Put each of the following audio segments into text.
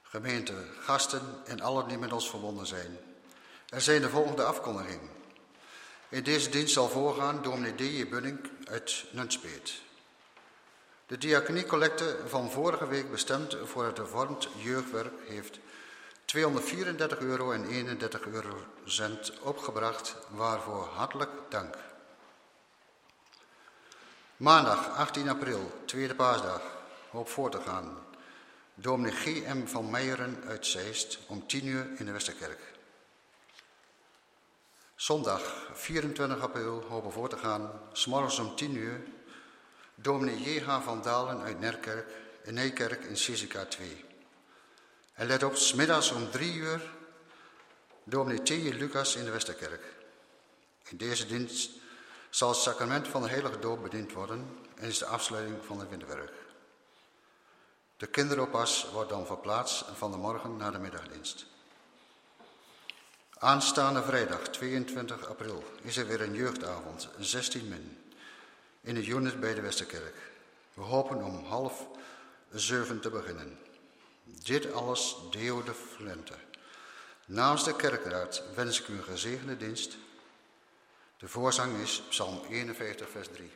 Gemeente, gasten en allen die met ons verbonden zijn. Er zijn de volgende afkondigingen. In deze dienst zal voorgaan dominee D.J. Bunning uit Nunspeet. De diaconiecollecte van vorige week bestemd voor het hervormd jeugdwerk heeft €234,31 opgebracht, waarvoor hartelijk dank. Maandag 18 april, tweede paasdag, hoop voor te gaan. Dominee G.M. van Meijeren uit Zeist om 10:00 in de Westerkerk. Zondag 24 april hopen voor te gaan, 's morgens om 10:00, dominee J.H. van Dalen uit Nijkerk in Cesica 2. En let op, 's middags om 3:00, dominee T.J. Lucas in de Westerkerk. In deze dienst zal het sacrament van de heilige doop bediend worden en is de afsluiting van het winterwerk. De kinderoppas wordt dan verplaatst van de morgen naar de middagdienst. Aanstaande vrijdag 22 april is er weer een jeugdavond, 16 min, in de unit bij de Westerkerk. We hopen om 6:30 te beginnen. Dit alles Deo de Flente. Namens de kerkraad wens ik u een gezegende dienst. De voorzang is Psalm 51, vers 3.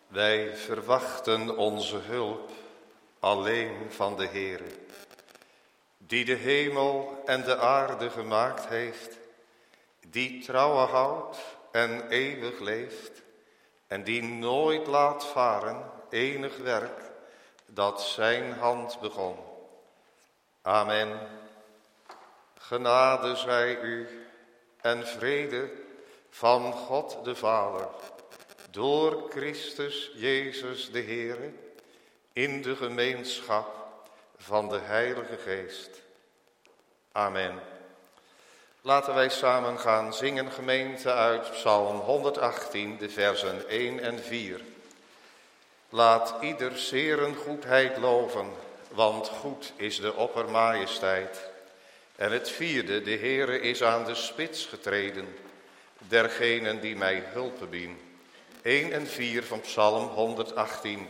Wij verwachten onze hulp alleen van de Heere, die de hemel en de aarde gemaakt heeft, die trouwe houdt en eeuwig leeft, en die nooit laat varen enig werk dat zijn hand begon. Amen. Genade zij u en vrede van God de Vader, door Christus Jezus de Heere, in de gemeenschap van de Heilige Geest. Amen. Laten wij samen gaan zingen, gemeente, uit Psalm 118, de versen 1 en 4. Laat ieder zeren goedheid loven, want goed is de oppermajesteit. En het vierde, de Heere is aan de spits getreden, dergenen die mij hulpen bien. 1 en 4 van Psalm 118.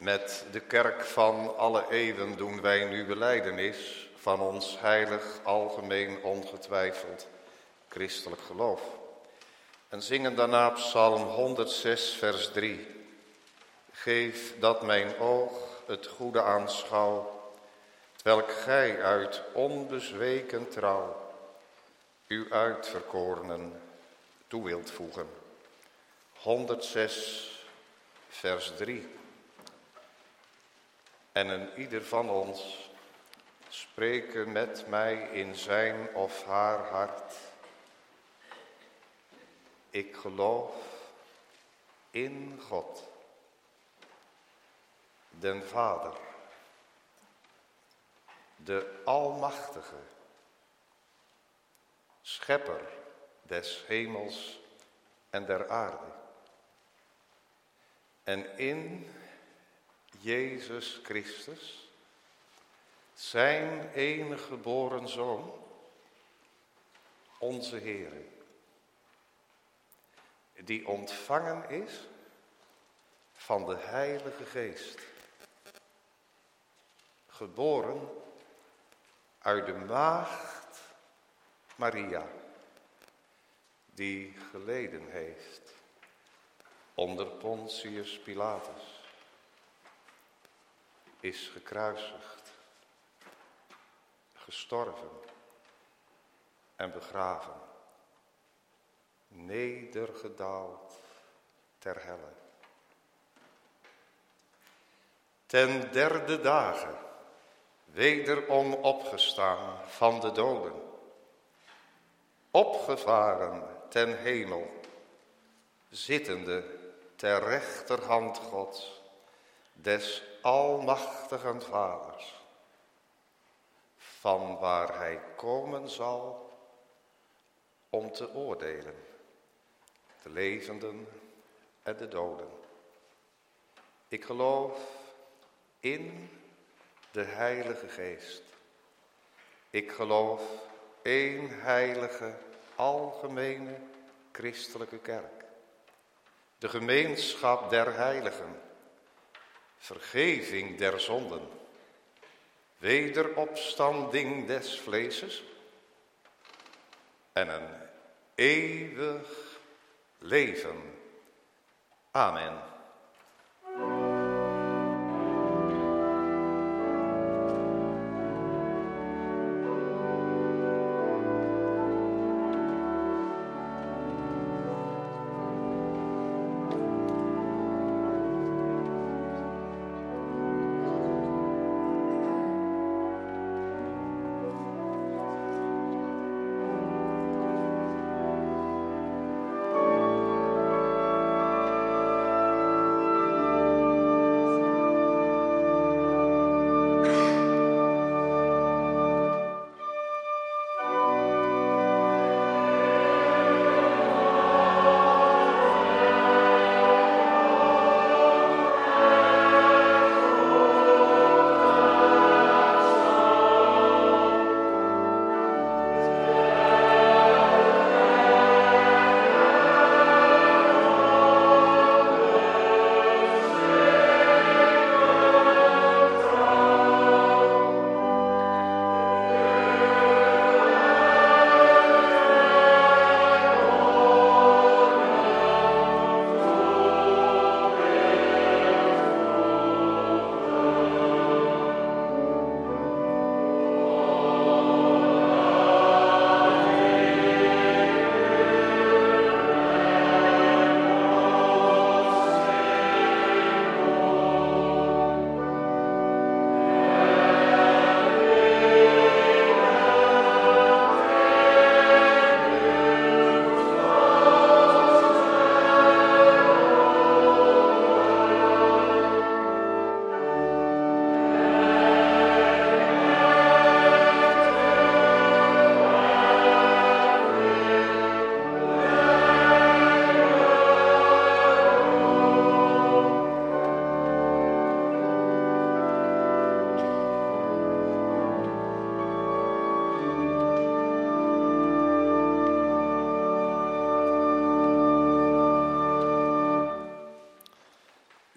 Met de kerk van alle eeuwen doen wij nu belijdenis van ons heilig, algemeen, ongetwijfeld christelijk geloof. En zingen daarna Psalm 106, vers 3. Geef dat mijn oog het goede aanschouw, welk gij uit onbezweken trouw uw uitverkorenen toe wilt voegen. 106, vers 3. En een ieder van ons spreken met mij in zijn of haar hart. Ik geloof in God, den Vader, de Almachtige, Schepper des hemels en der aarde. En in Jezus Christus, zijn enige geboren Zoon, onze Heere, die ontvangen is van de Heilige Geest, geboren uit de maagd Maria, die geleden heeft onder Pontius Pilatus, is gekruisigd, gestorven en begraven, nedergedaald ter helle. Ten derde dagen wederom opgestaan van de doden, opgevaren ten hemel, zittende ter rechterhand Gods, des almachtigen Vaders, van waar hij komen zal om te oordelen, de levenden en de doden. Ik geloof in de Heilige Geest. Ik geloof één heilige, algemene, christelijke kerk. De gemeenschap der heiligen, vergeving der zonden, wederopstanding des vleeses en een eeuwig leven. Amen.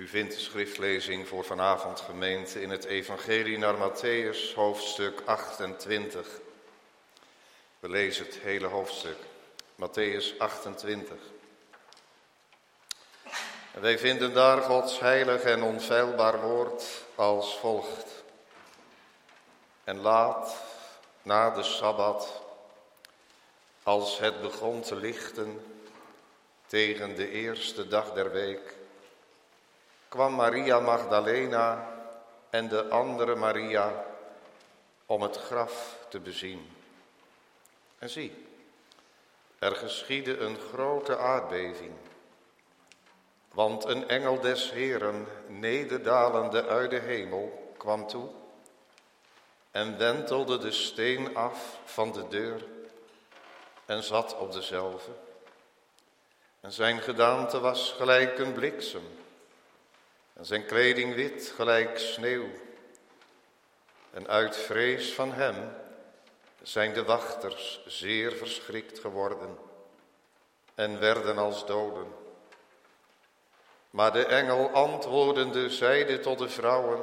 vindt de schriftlezing voor vanavond, gemeente, in het evangelie naar Mattheüs, hoofdstuk 28. We lezen het hele hoofdstuk, Mattheüs 28. En wij vinden daar Gods heilig en onfeilbaar woord als volgt. En laat, na de Sabbat, als het begon te lichten, tegen de eerste dag der week, kwam Maria Magdalena en de andere Maria om het graf te bezien. En zie, er geschiedde een grote aardbeving, want een engel des Heeren, nederdalende uit de hemel, kwam toe en wentelde de steen af van de deur en zat op dezelve. En zijn gedaante was gelijk een bliksem, en zijn kleding wit gelijk sneeuw. En uit vrees van hem zijn de wachters zeer verschrikt geworden en werden als doden. Maar de engel antwoordende zeide tot de vrouwen: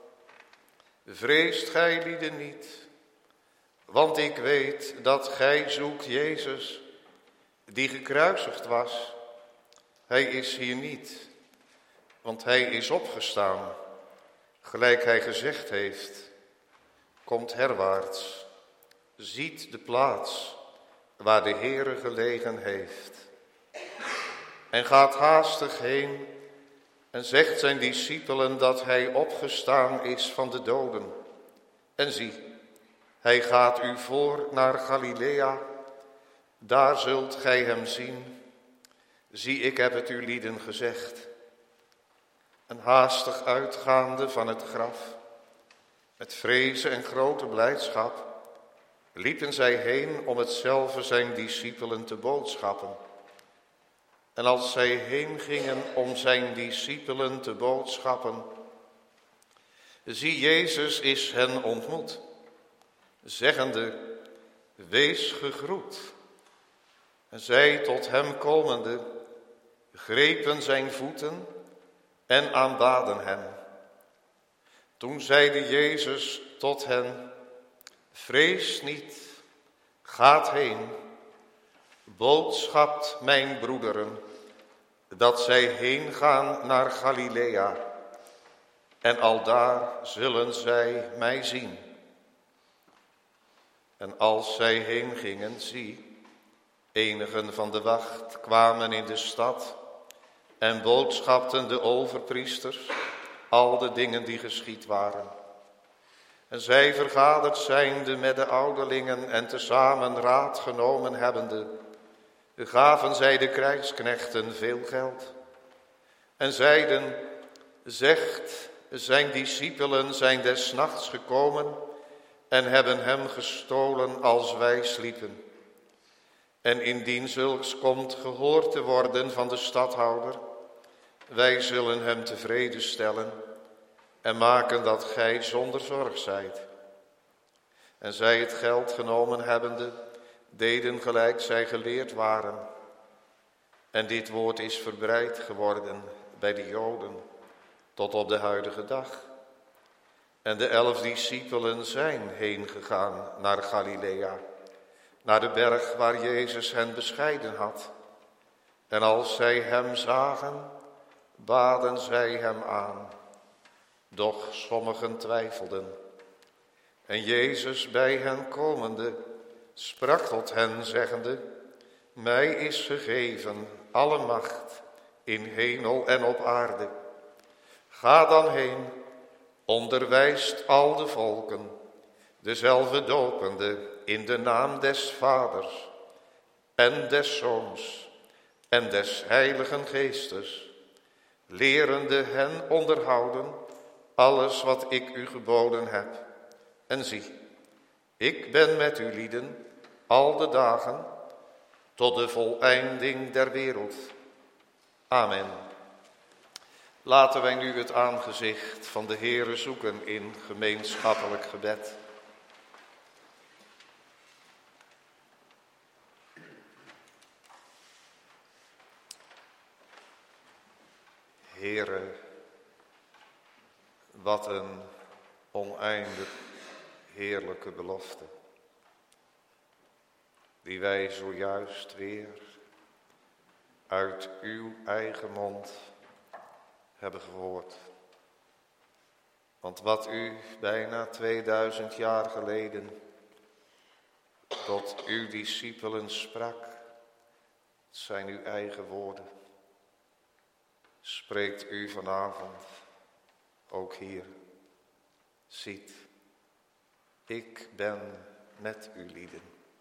vreest gij lieden niet, want ik weet dat gij zoekt Jezus, die gekruisigd was. Hij is hier niet, want hij is opgestaan, gelijk hij gezegd heeft. Komt herwaarts, ziet de plaats waar de Heere gelegen heeft. En gaat haastig heen en zegt zijn discipelen dat hij opgestaan is van de doden. En zie, hij gaat u voor naar Galilea, daar zult gij hem zien. Zie, ik heb het u lieden gezegd. En haastig uitgaande van het graf, met vrezen en grote blijdschap, liepen zij heen om hetzelfde zijn discipelen te boodschappen. En als zij heen gingen om zijn discipelen te boodschappen, zie, Jezus is hen ontmoet, zeggende: wees gegroet. En zij tot hem komende, grepen zijn voeten en aanbaden hem. Toen zeide Jezus tot hen: vrees niet, gaat heen, boodschapt mijn broederen, dat zij heen gaan naar Galilea, en aldaar zullen zij mij zien. En als zij heen gingen, zie, enigen van de wacht kwamen in de stad en boodschapten de overpriesters al de dingen die geschied waren. En zij vergaderd zijnde met de ouderlingen en tezamen raad genomen hebbende, gaven zij de krijgsknechten veel geld. En zeiden: zegt, zijn discipelen zijn des nachts gekomen en hebben hem gestolen als wij sliepen. En indien zulks komt gehoord te worden van de stadhouder, wij zullen hem tevreden stellen en maken dat gij zonder zorg zijt. En zij het geld genomen hebbende, deden gelijk zij geleerd waren. En dit woord is verbreid geworden bij de Joden tot op de huidige dag. En de 11 discipelen zijn heen gegaan naar Galilea, naar de berg waar Jezus hen bescheiden had. En als zij hem zagen, baden zij hem aan. Doch sommigen twijfelden. En Jezus bij hen komende, sprak tot hen, zeggende: mij is gegeven alle macht in hemel en op aarde. Ga dan heen, onderwijst al de volken, dezelfde dopende in de naam des Vaders en des Zoons en des Heiligen Geestes, lerende hen onderhouden alles wat ik u geboden heb. En zie, ik ben met u lieden al de dagen tot de voleinding der wereld. Amen. Laten wij nu het aangezicht van de Heere zoeken in gemeenschappelijk gebed. Heere, Wat een oneindig heerlijke belofte, die wij zojuist weer uit uw eigen mond hebben gehoord. Want wat u bijna 2000 jaar geleden tot uw discipelen sprak, zijn uw eigen woorden. Spreekt u vanavond ook hier. Ziet, ik ben met u lieden,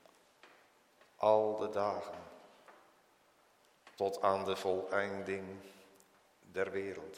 al de dagen, tot aan de voleinding der wereld.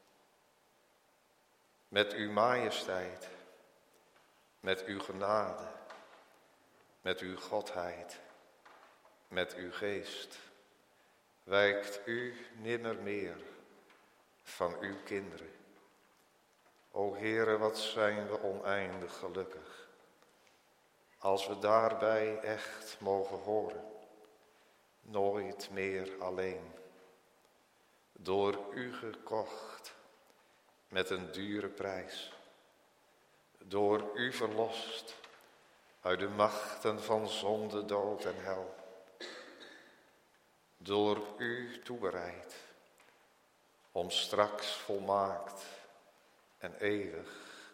Met uw majesteit, met uw genade, met uw godheid, met uw geest, wijkt u nimmer meer van uw kinderen. O Heere, wat zijn we oneindig gelukkig, als we daarbij echt mogen horen. Nooit meer alleen, door u gekocht met een dure prijs, door u verlost uit de machten van zonde, dood en hel, door u toebereid om straks volmaakt en eeuwig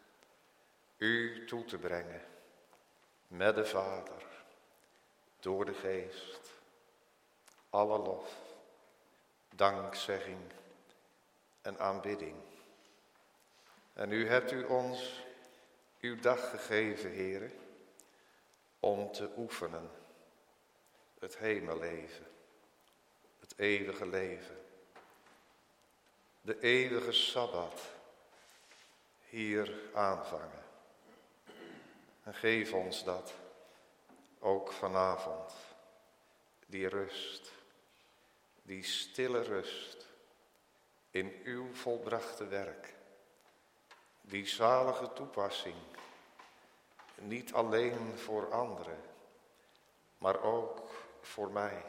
u toe te brengen met de Vader, door de Geest. Alle lof, dankzegging en aanbidding. En u hebt u ons uw dag gegeven, Heere, om te oefenen het hemelleven, het eeuwige leven, de eeuwige Sabbat hier aanvangen. En geef ons dat ook vanavond, die rust, die stille rust in uw volbrachte werk, die zalige toepassing, niet alleen voor anderen, maar ook voor mij,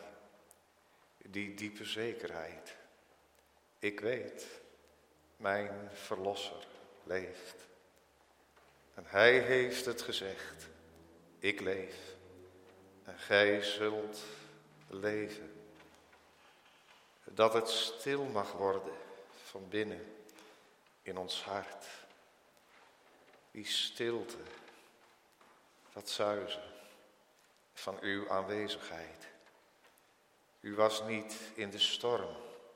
die diepe zekerheid. Ik weet, mijn Verlosser leeft. En hij heeft het gezegd, ik leef en gij zult leven. Dat het stil mag worden van binnen in ons hart. Die stilte, dat zuizen van uw aanwezigheid. U was niet in de storm.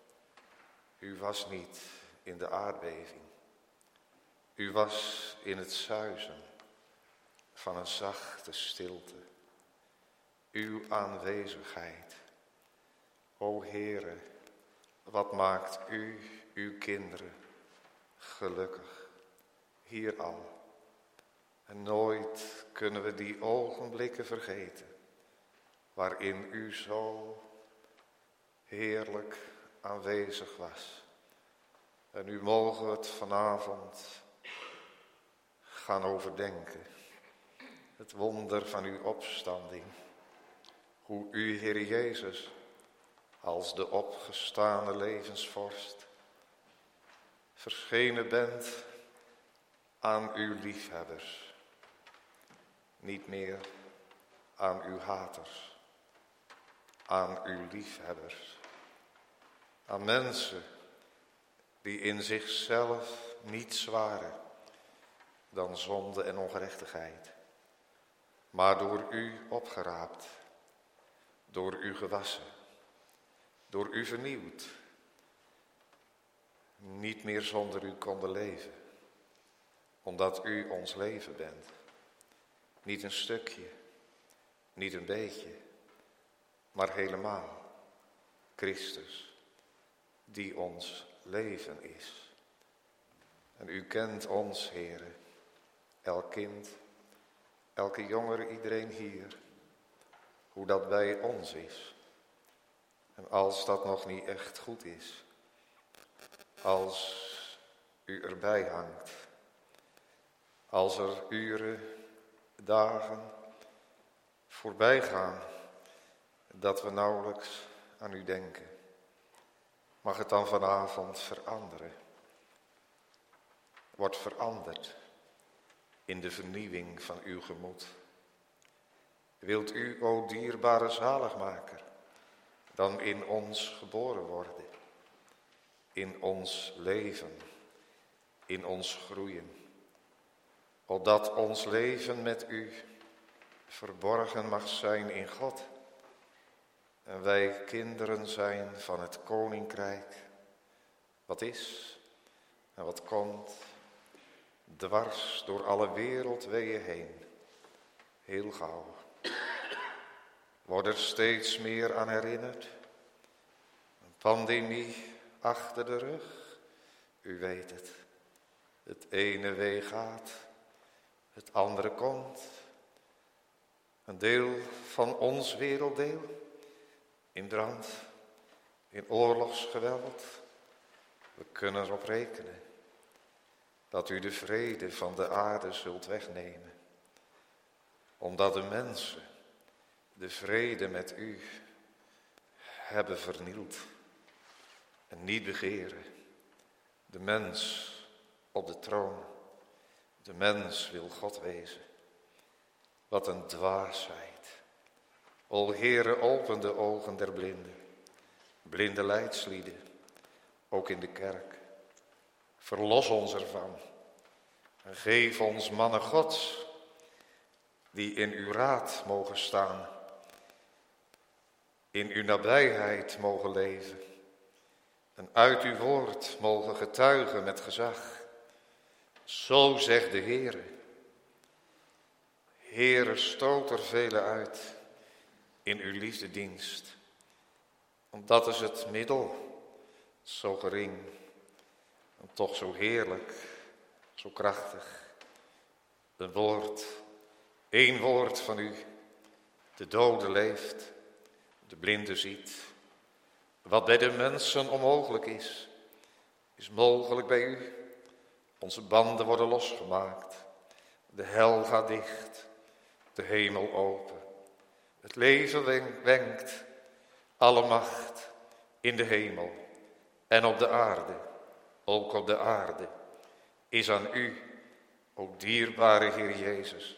U was niet in de aardbeving. U was in het zuizen van een zachte stilte. Uw aanwezigheid. O Heere, wat maakt u uw kinderen gelukkig, hier al. En nooit kunnen we die ogenblikken vergeten, waarin u zo heerlijk aanwezig was. En nu mogen we het vanavond gaan overdenken. Het wonder van uw opstanding. Hoe u, Heer Jezus, als de opgestane levensvorst, verschenen bent aan uw liefhebbers. Niet meer aan uw haters, aan uw liefhebbers. Aan mensen die in zichzelf niets waren dan zonde en ongerechtigheid, maar door u opgeraapt, door u gewassen, door u vernieuwd, niet meer zonder u konden leven, omdat u ons leven bent. Niet een stukje, niet een beetje, maar helemaal Christus, die ons leven is. En u kent ons, Heere, elk kind, elke jongere, iedereen hier, hoe dat bij ons is. En als dat nog niet echt goed is, als u erbij hangt, als er uren, dagen voorbij gaan, dat we nauwelijks aan u denken, mag het dan vanavond veranderen. wordt veranderd in de vernieuwing van uw gemoed. Wilt u, o dierbare zaligmaker, dan in ons geboren worden, in ons leven, in ons groeien, opdat ons leven met u verborgen mag zijn in God en wij kinderen zijn van het koninkrijk, wat is en wat komt, dwars door alle wereldweeën heen, heel gauw. Word er steeds meer aan herinnerd. Een pandemie achter de rug, u weet het. Het ene wee gaat, het andere komt. Een deel van ons werelddeel in brand, in oorlogsgeweld. We kunnen erop rekenen dat u de vrede van de aarde zult wegnemen. Omdat de mensen de vrede met u hebben vernield en niet begeren. De mens op de troon, de mens wil God wezen. Wat een dwaasheid. O Heere, open de ogen der blinden, blinde leidslieden, ook in de kerk. Verlos ons ervan en geef ons mannen Gods, die in uw raad mogen staan, in uw nabijheid mogen leven en uit uw woord mogen getuigen met gezag. Zo zegt de Heere. Heere, stoot er velen uit in uw liefdedienst, want dat is het middel, zo gering en toch zo heerlijk, zo krachtig. Een woord, één woord van u, de dode leeft, de blinde ziet. Wat bij de mensen onmogelijk is mogelijk bij u. Onze banden worden losgemaakt, de hel gaat dicht, de hemel open. Het leven wenkt, alle macht in de hemel en op de aarde, ook op de aarde, is aan u, o dierbare Heer Jezus.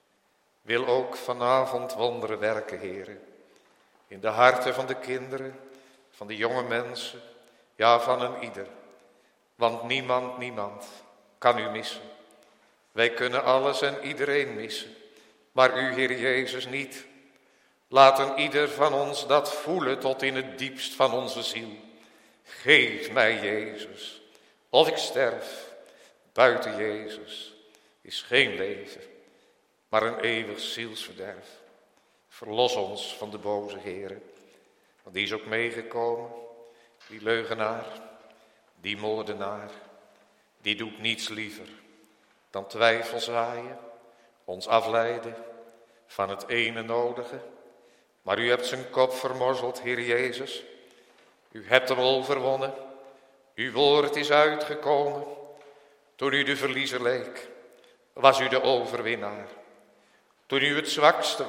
Wil ook vanavond wonderen werken, Heere, in de harten van de kinderen, van de jonge mensen, ja van een ieder. Want niemand kan u missen. Wij kunnen alles en iedereen missen, maar u, Heer Jezus, niet. Laat ieder van ons dat voelen tot in het diepst van onze ziel. Geef mij Jezus, of ik sterf. Buiten Jezus is geen leven, maar een eeuwig zielsverderf. Verlos ons van de boze Heere, want die is ook meegekomen, die leugenaar, die moordenaar, die doet niets liever dan twijfel zaaien, ons afleiden van het ene nodige. Maar u hebt zijn kop vermorzeld, Heer Jezus. U hebt hem overwonnen. Uw woord is uitgekomen. Toen u de verliezer leek, was u de overwinnaar. Toen u het zwakste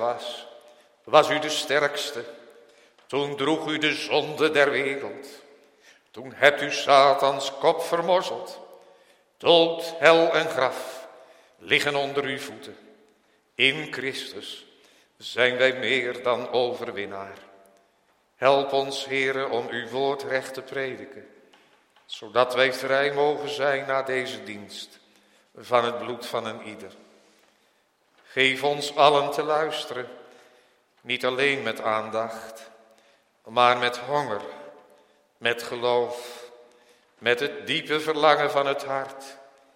was u de sterkste. Toen droeg u de zonde der wereld. Toen hebt u Satans kop vermorzeld. Dood, hel en graf liggen onder uw voeten. In Christus zijn wij meer dan overwinnaar. Help ons, Heere, om uw woord recht te prediken, zodat wij vrij mogen zijn na deze dienst van het bloed van een ieder. Geef ons allen te luisteren, niet alleen met aandacht, maar met honger, met geloof, met het diepe verlangen van het hart.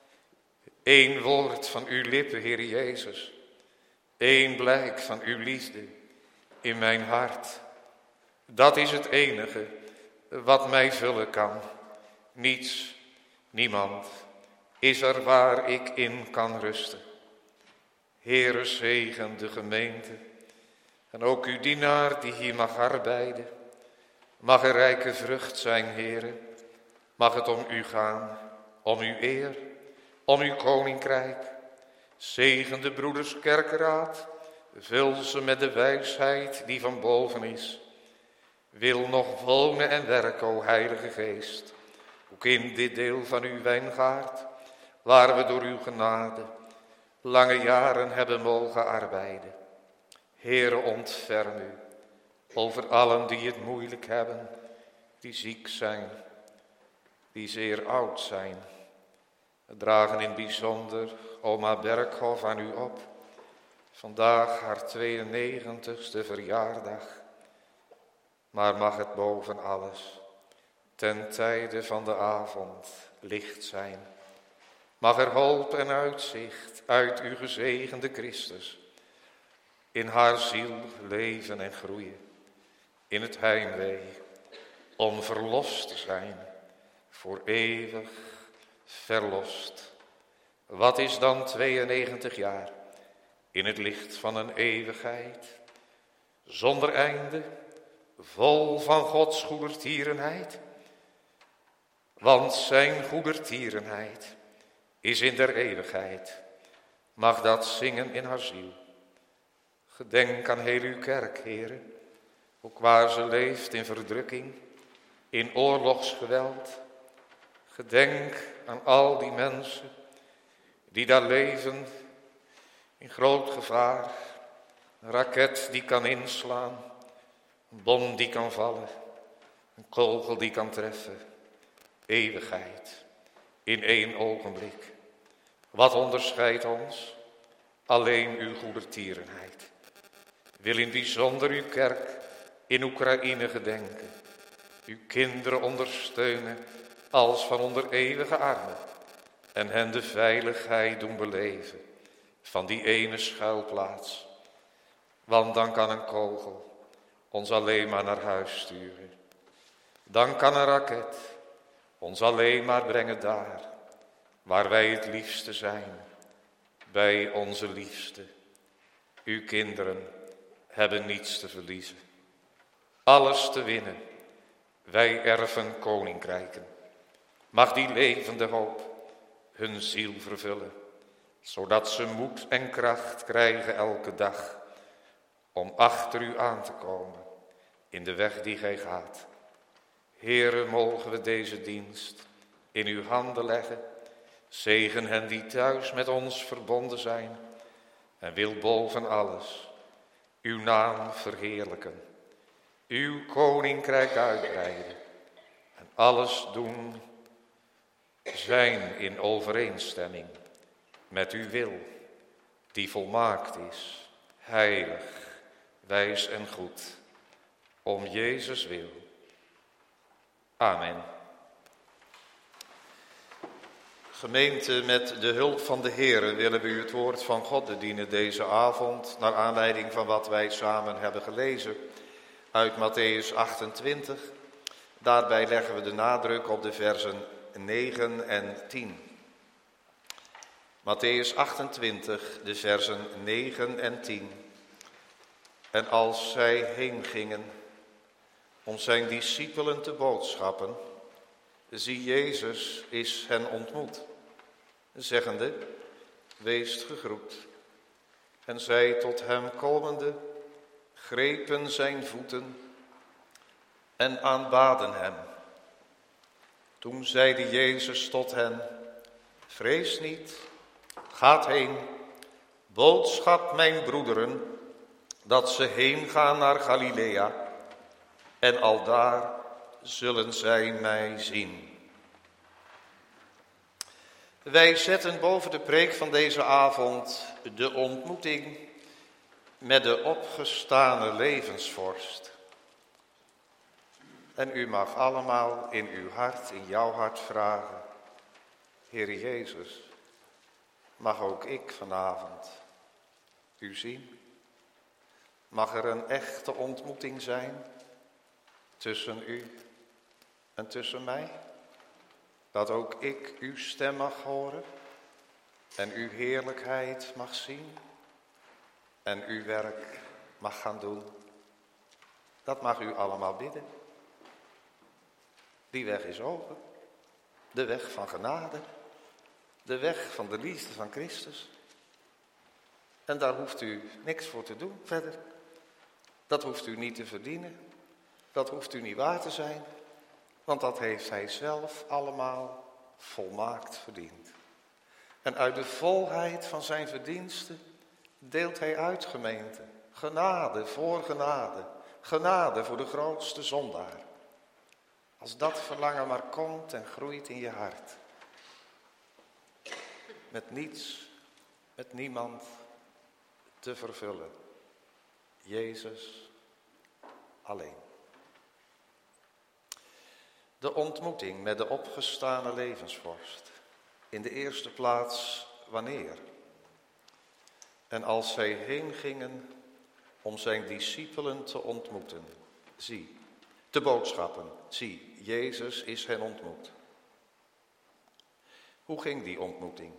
Eén woord van uw lippen, Heer Jezus. Eén blijk van uw liefde in mijn hart. Dat is het enige wat mij vullen kan. Niets, niemand is er waar ik in kan rusten. Heere, zegen de gemeente en ook uw dienaar die hier mag arbeiden. Mag er rijke vrucht zijn, Heere. Mag het om u gaan, om uw eer, om uw koninkrijk. Zegen de broeders kerkeraad, vul ze met de wijsheid die van boven is. Wil nog wonen en werken, o Heilige Geest, ook in dit deel van uw wijngaard. waar we door uw genade lange jaren hebben mogen arbeiden. Heere, ontferm u over allen die het moeilijk hebben, die ziek zijn, die zeer oud zijn. We dragen in het bijzonder oma Berghoff aan u op. Vandaag haar 92e verjaardag. Maar mag het boven alles ten tijde van de avond licht zijn. Mag er hulp en uitzicht uit uw gezegende Christus in haar ziel leven en groeien. In het heimwee om verlost te zijn, voor eeuwig verlost. Wat is dan 92 jaar in het licht van een eeuwigheid? Zonder einde, vol van Gods goedertierenheid. Want zijn goedertierenheid is in der eeuwigheid. Mag dat zingen in haar ziel. Gedenk aan heel uw kerk, Heere, ook waar ze leeft in verdrukking, in oorlogsgeweld. Gedenk aan al die mensen die daar leven in groot gevaar. Een raket die kan inslaan, een bom die kan vallen, een kogel die kan treffen. Eeuwigheid in 1 ogenblik. Wat onderscheidt ons? Alleen uw goedertierenheid. Wil in bijzonder uw kerk in Oekraïne gedenken. Uw kinderen ondersteunen als van onder eeuwige armen. En hen de veiligheid doen beleven van die ene schuilplaats. Want dan kan een kogel ons alleen maar naar huis sturen. Dan kan een raket ons alleen maar brengen daar, waar wij het liefste zijn, bij onze liefste. Uw kinderen hebben niets te verliezen, alles te winnen. Wij erven koninkrijken. Mag die levende hoop hun ziel vervullen, zodat ze moed en kracht krijgen elke dag om achter u aan te komen in de weg die gij gaat. Heere, mogen we deze dienst in uw handen leggen. Zegen hen die thuis met ons verbonden zijn. En wil boven alles uw naam verheerlijken. Uw koninkrijk uitbreiden. En alles doen zijn in overeenstemming met uw wil. Die volmaakt is, heilig, wijs en goed. Om Jezus wil. Amen. Gemeente, met de hulp van de Heere willen we u het woord van God bedienen deze avond, naar aanleiding van wat wij samen hebben gelezen uit Mattheüs 28. Daarbij leggen we de nadruk op de versen 9 en 10. Mattheüs 28, de versen 9 en 10. En als zij heen gingen om zijn discipelen te boodschappen, zie Jezus is hen ontmoet, zeggende, weest gegroet. En zij tot hem komende, grepen zijn voeten en aanbaden hem. Toen zeide Jezus tot hen, vrees niet, gaat heen, boodschap mijn broederen, dat ze heen gaan naar Galilea, en aldaar zullen zij mij zien. Wij zetten boven de preek van deze avond de ontmoeting met de opgestane levensvorst. En u mag allemaal in uw hart, in jouw hart vragen, Heere Jezus, mag ook ik vanavond u zien? Mag er een echte ontmoeting zijn tussen u en tussen mij? Dat ook ik uw stem mag horen en uw heerlijkheid mag zien en uw werk mag gaan doen. Dat mag u allemaal bidden. Die weg is open. De weg van genade. De weg van de liefde van Christus. En daar hoeft u niks voor te doen verder. Dat hoeft u niet te verdienen. Dat hoeft u niet waar te zijn. Want dat heeft hij zelf allemaal volmaakt verdiend. En uit de volheid van zijn verdiensten deelt hij uit, gemeente. Genade voor genade. Genade voor de grootste zondaar. Als dat verlangen maar komt en groeit in je hart. Met niets, met niemand te vervullen. Jezus alleen. De ontmoeting met de opgestane levensvorst. In de eerste plaats wanneer? En als zij heen gingen om zijn discipelen te ontmoeten. Zie, de boodschappen. Zie, Jezus is hen ontmoet. Hoe ging die ontmoeting?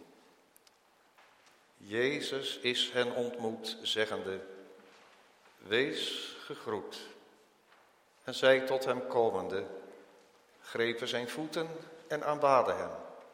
Jezus is hen ontmoet, zeggende, wees gegroet. En zij tot hem komende, grepen zijn voeten en aanbaden hem.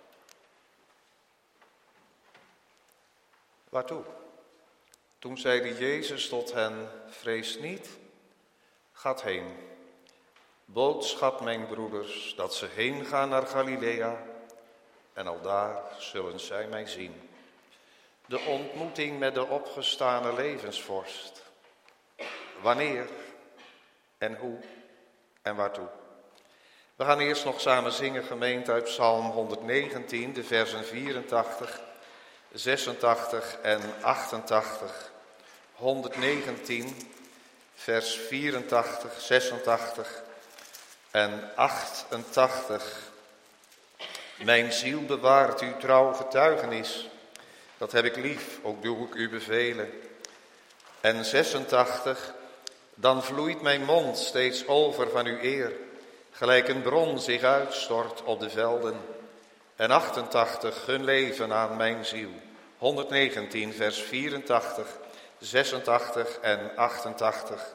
Waartoe? Toen zeide Jezus tot hen, vrees niet, gaat heen. Boodschap mijn broeders, dat ze heen gaan naar Galilea en aldaar zullen zij mij zien. De ontmoeting met de opgestane levensvorst. Wanneer en hoe en waartoe? We gaan eerst nog samen zingen, gemeente, uit Psalm 119, de versen 84, 86 en 88. 119, vers 84, 86 en 88. Mijn ziel bewaart uw trouw getuigenis. Dat heb ik lief, ook doe ik u bevelen. En 86, dan vloeit mijn mond steeds over van uw eer, gelijk een bron zich uitstort op de velden. En 88, gun leven aan mijn ziel. 119, vers 84, 86 en 88.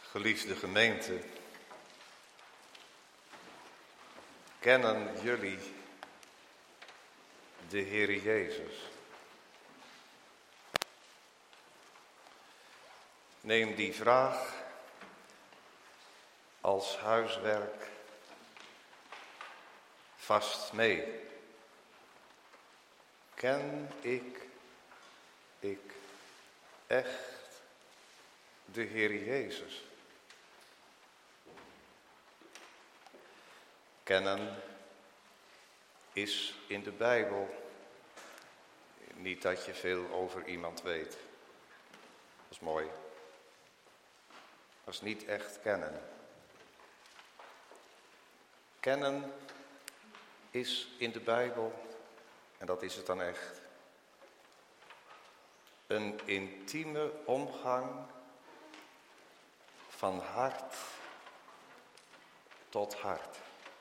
Geliefde gemeente, kennen jullie de Heer Jezus? Neem die vraag als huiswerk vast mee. Ken ik echt de Heer Jezus? Kennen is in de Bijbel niet dat je veel over iemand weet. Dat is mooi. Dat is niet echt kennen. Kennen is in de Bijbel, en dat is het dan echt, een intieme omgang van hart tot hart.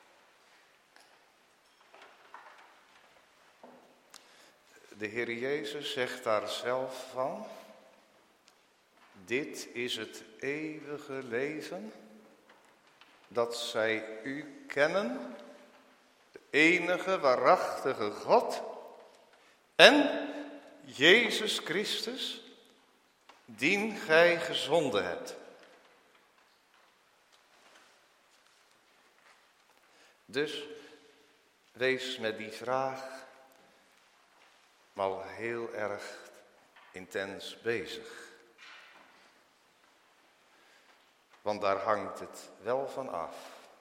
De Heer Jezus zegt daar zelf van: dit is het eeuwige leven, dat zij u kennen, de enige waarachtige God, en Jezus Christus, dien gij gezonden hebt. Dus wees met die vraag maar heel erg intens bezig. Want daar hangt het wel van af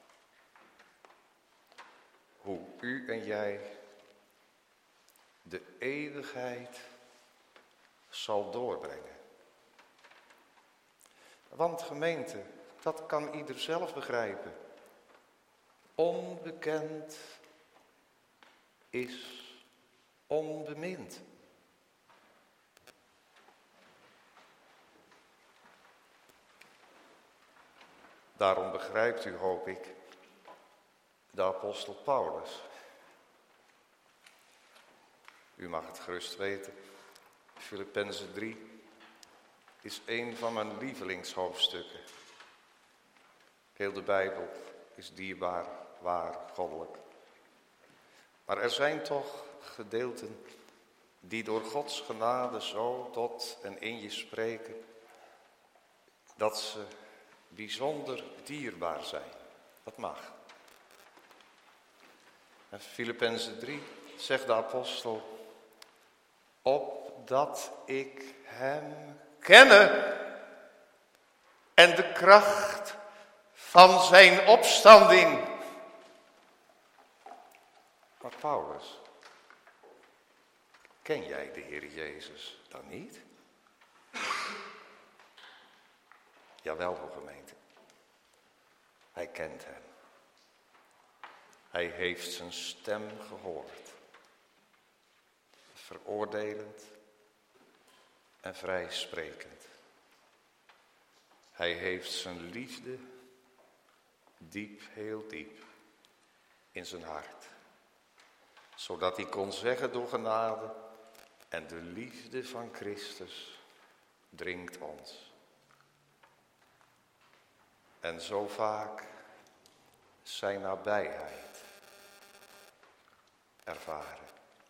hoe u en jij de eeuwigheid zal doorbrengen. Want gemeente, dat kan ieder zelf begrijpen. Onbekend is onbemind. Daarom begrijpt u, hoop ik, de apostel Paulus. U mag het gerust weten. Filippenzen 3 is een van mijn lievelingshoofdstukken. Heel de Bijbel is dierbaar, waar, goddelijk. Maar er zijn toch gedeelten die door Gods genade zo tot en in je spreken, dat ze bijzonder dierbaar zijn. Dat mag. En Filippenzen 3 zegt de apostel: opdat ik hem kenne en de kracht van zijn opstanding. Maar Paulus, ken jij de Heer Jezus dan niet? Jawel, hoor gemeente. Hij kent hem. Hij heeft zijn stem gehoord. Veroordelend en vrijsprekend. Hij heeft zijn liefde diep, heel diep in zijn hart. Zodat hij kon zeggen door genade: en de liefde van Christus dringt ons. En zo vaak zijn nabijheid ervaren.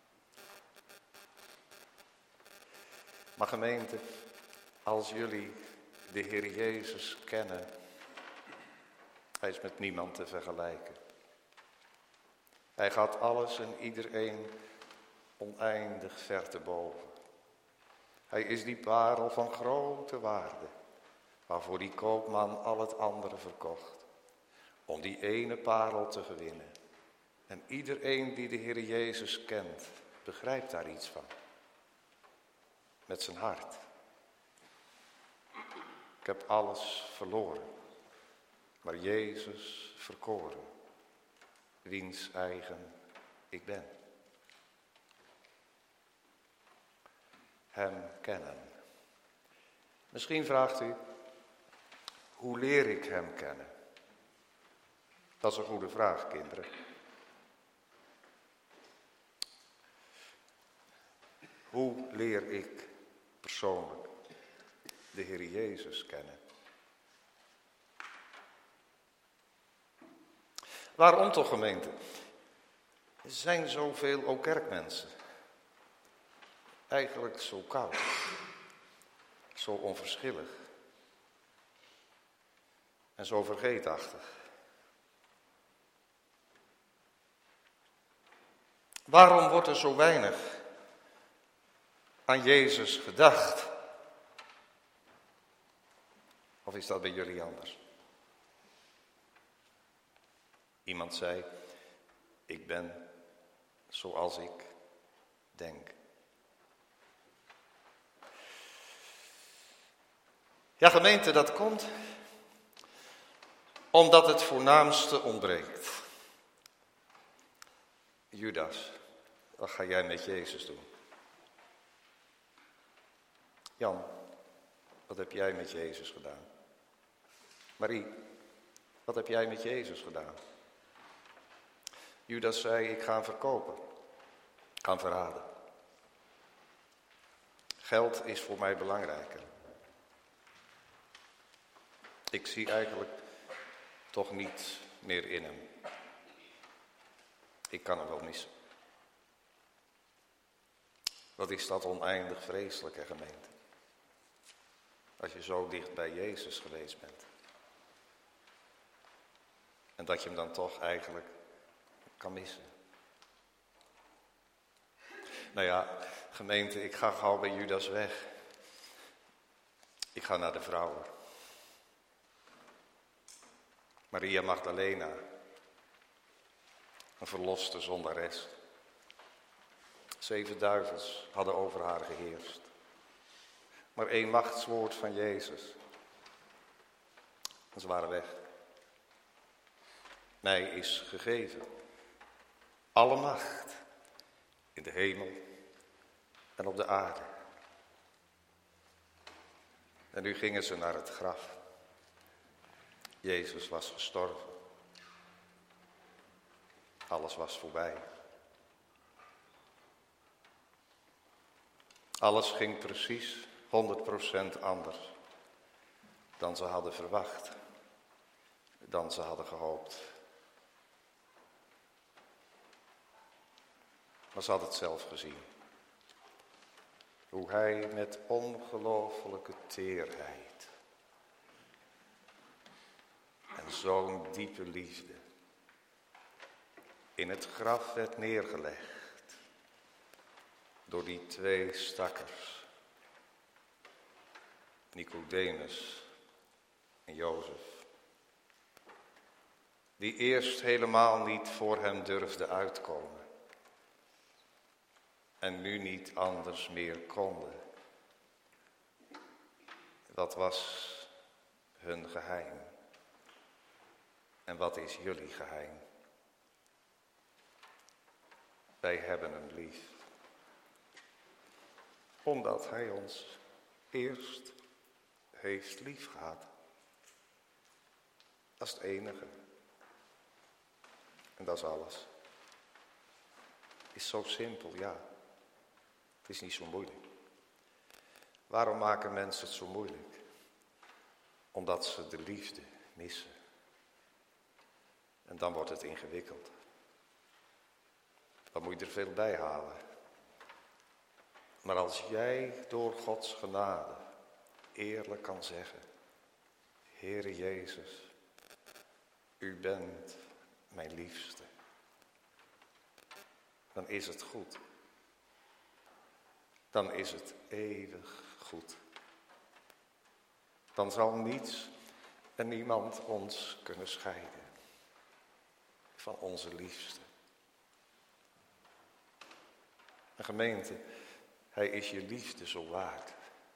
Maar gemeente, als jullie de Heer Jezus kennen, hij is met niemand te vergelijken. Hij gaat alles en iedereen oneindig ver te boven. Hij is die parel van grote waarde, waarvoor die koopman al het andere verkocht, om die ene parel te gewinnen. En iedereen die de Heer Jezus kent, begrijpt daar iets van. Met zijn hart. Ik heb alles verloren, maar Jezus verkoren, wiens eigen ik ben. Hem kennen. Misschien vraagt u: hoe leer ik hem kennen? Dat is een goede vraag, kinderen. Hoe leer ik persoonlijk de Heer Jezus kennen? Waarom toch, gemeente? Er zijn zoveel ook kerkmensen. Eigenlijk zo koud. Zo onverschillig. En zo vergeetachtig. Waarom wordt er zo weinig aan Jezus gedacht? Of is dat bij jullie anders? Iemand zei, ik ben zoals ik denk. Ja, gemeente, dat komt omdat het voornaamste ontbreekt. Judas, wat ga jij met Jezus doen? Jan, wat heb jij met Jezus gedaan? Marie, wat heb jij met Jezus gedaan? Judas zei, ik ga hem verkopen. Ik ga hem verraden. Geld is voor mij belangrijker. Ik zie eigenlijk toch niet meer in hem. Ik kan hem wel missen. Wat is dat oneindig vreselijk, hè, gemeente? Als je zo dicht bij Jezus geweest bent. En dat je hem dan toch eigenlijk kan missen. Nou ja, gemeente, ik ga gauw bij Judas weg. Ik ga naar de vrouwen. Maria Magdalena, een verloste zondares. 7 duivels hadden over haar geheerst. Maar 1 machtswoord van Jezus. En ze waren weg. Mij is gegeven alle macht in de hemel en op de aarde. En nu gingen ze naar het graf. Jezus was gestorven. Alles was voorbij. Alles ging precies 100% anders dan ze hadden verwacht, dan ze hadden gehoopt. Maar ze hadden het zelf gezien. Hoe hij met ongelooflijke teerheid en zo'n diepe liefde in het graf werd neergelegd door die 2 stakkers, Nicodemus en Jozef, die eerst helemaal niet voor hem durfden uitkomen en nu niet anders meer konden. Dat was hun geheim. En wat is jullie geheim? Wij hebben hem lief. Omdat hij ons eerst heeft lief gehad. Dat is het enige. En dat is alles. Is zo simpel, ja. Het is niet zo moeilijk. Waarom maken mensen het zo moeilijk? Omdat ze de liefde missen. En dan wordt het ingewikkeld. Dan moet je er veel bij halen. Maar als jij door Gods genade eerlijk kan zeggen: Heere Jezus, u bent mijn liefste. Dan is het goed. Dan is het eeuwig goed. Dan zal niets en niemand ons kunnen scheiden van onze liefste. Een gemeente, hij is je liefde zo waard.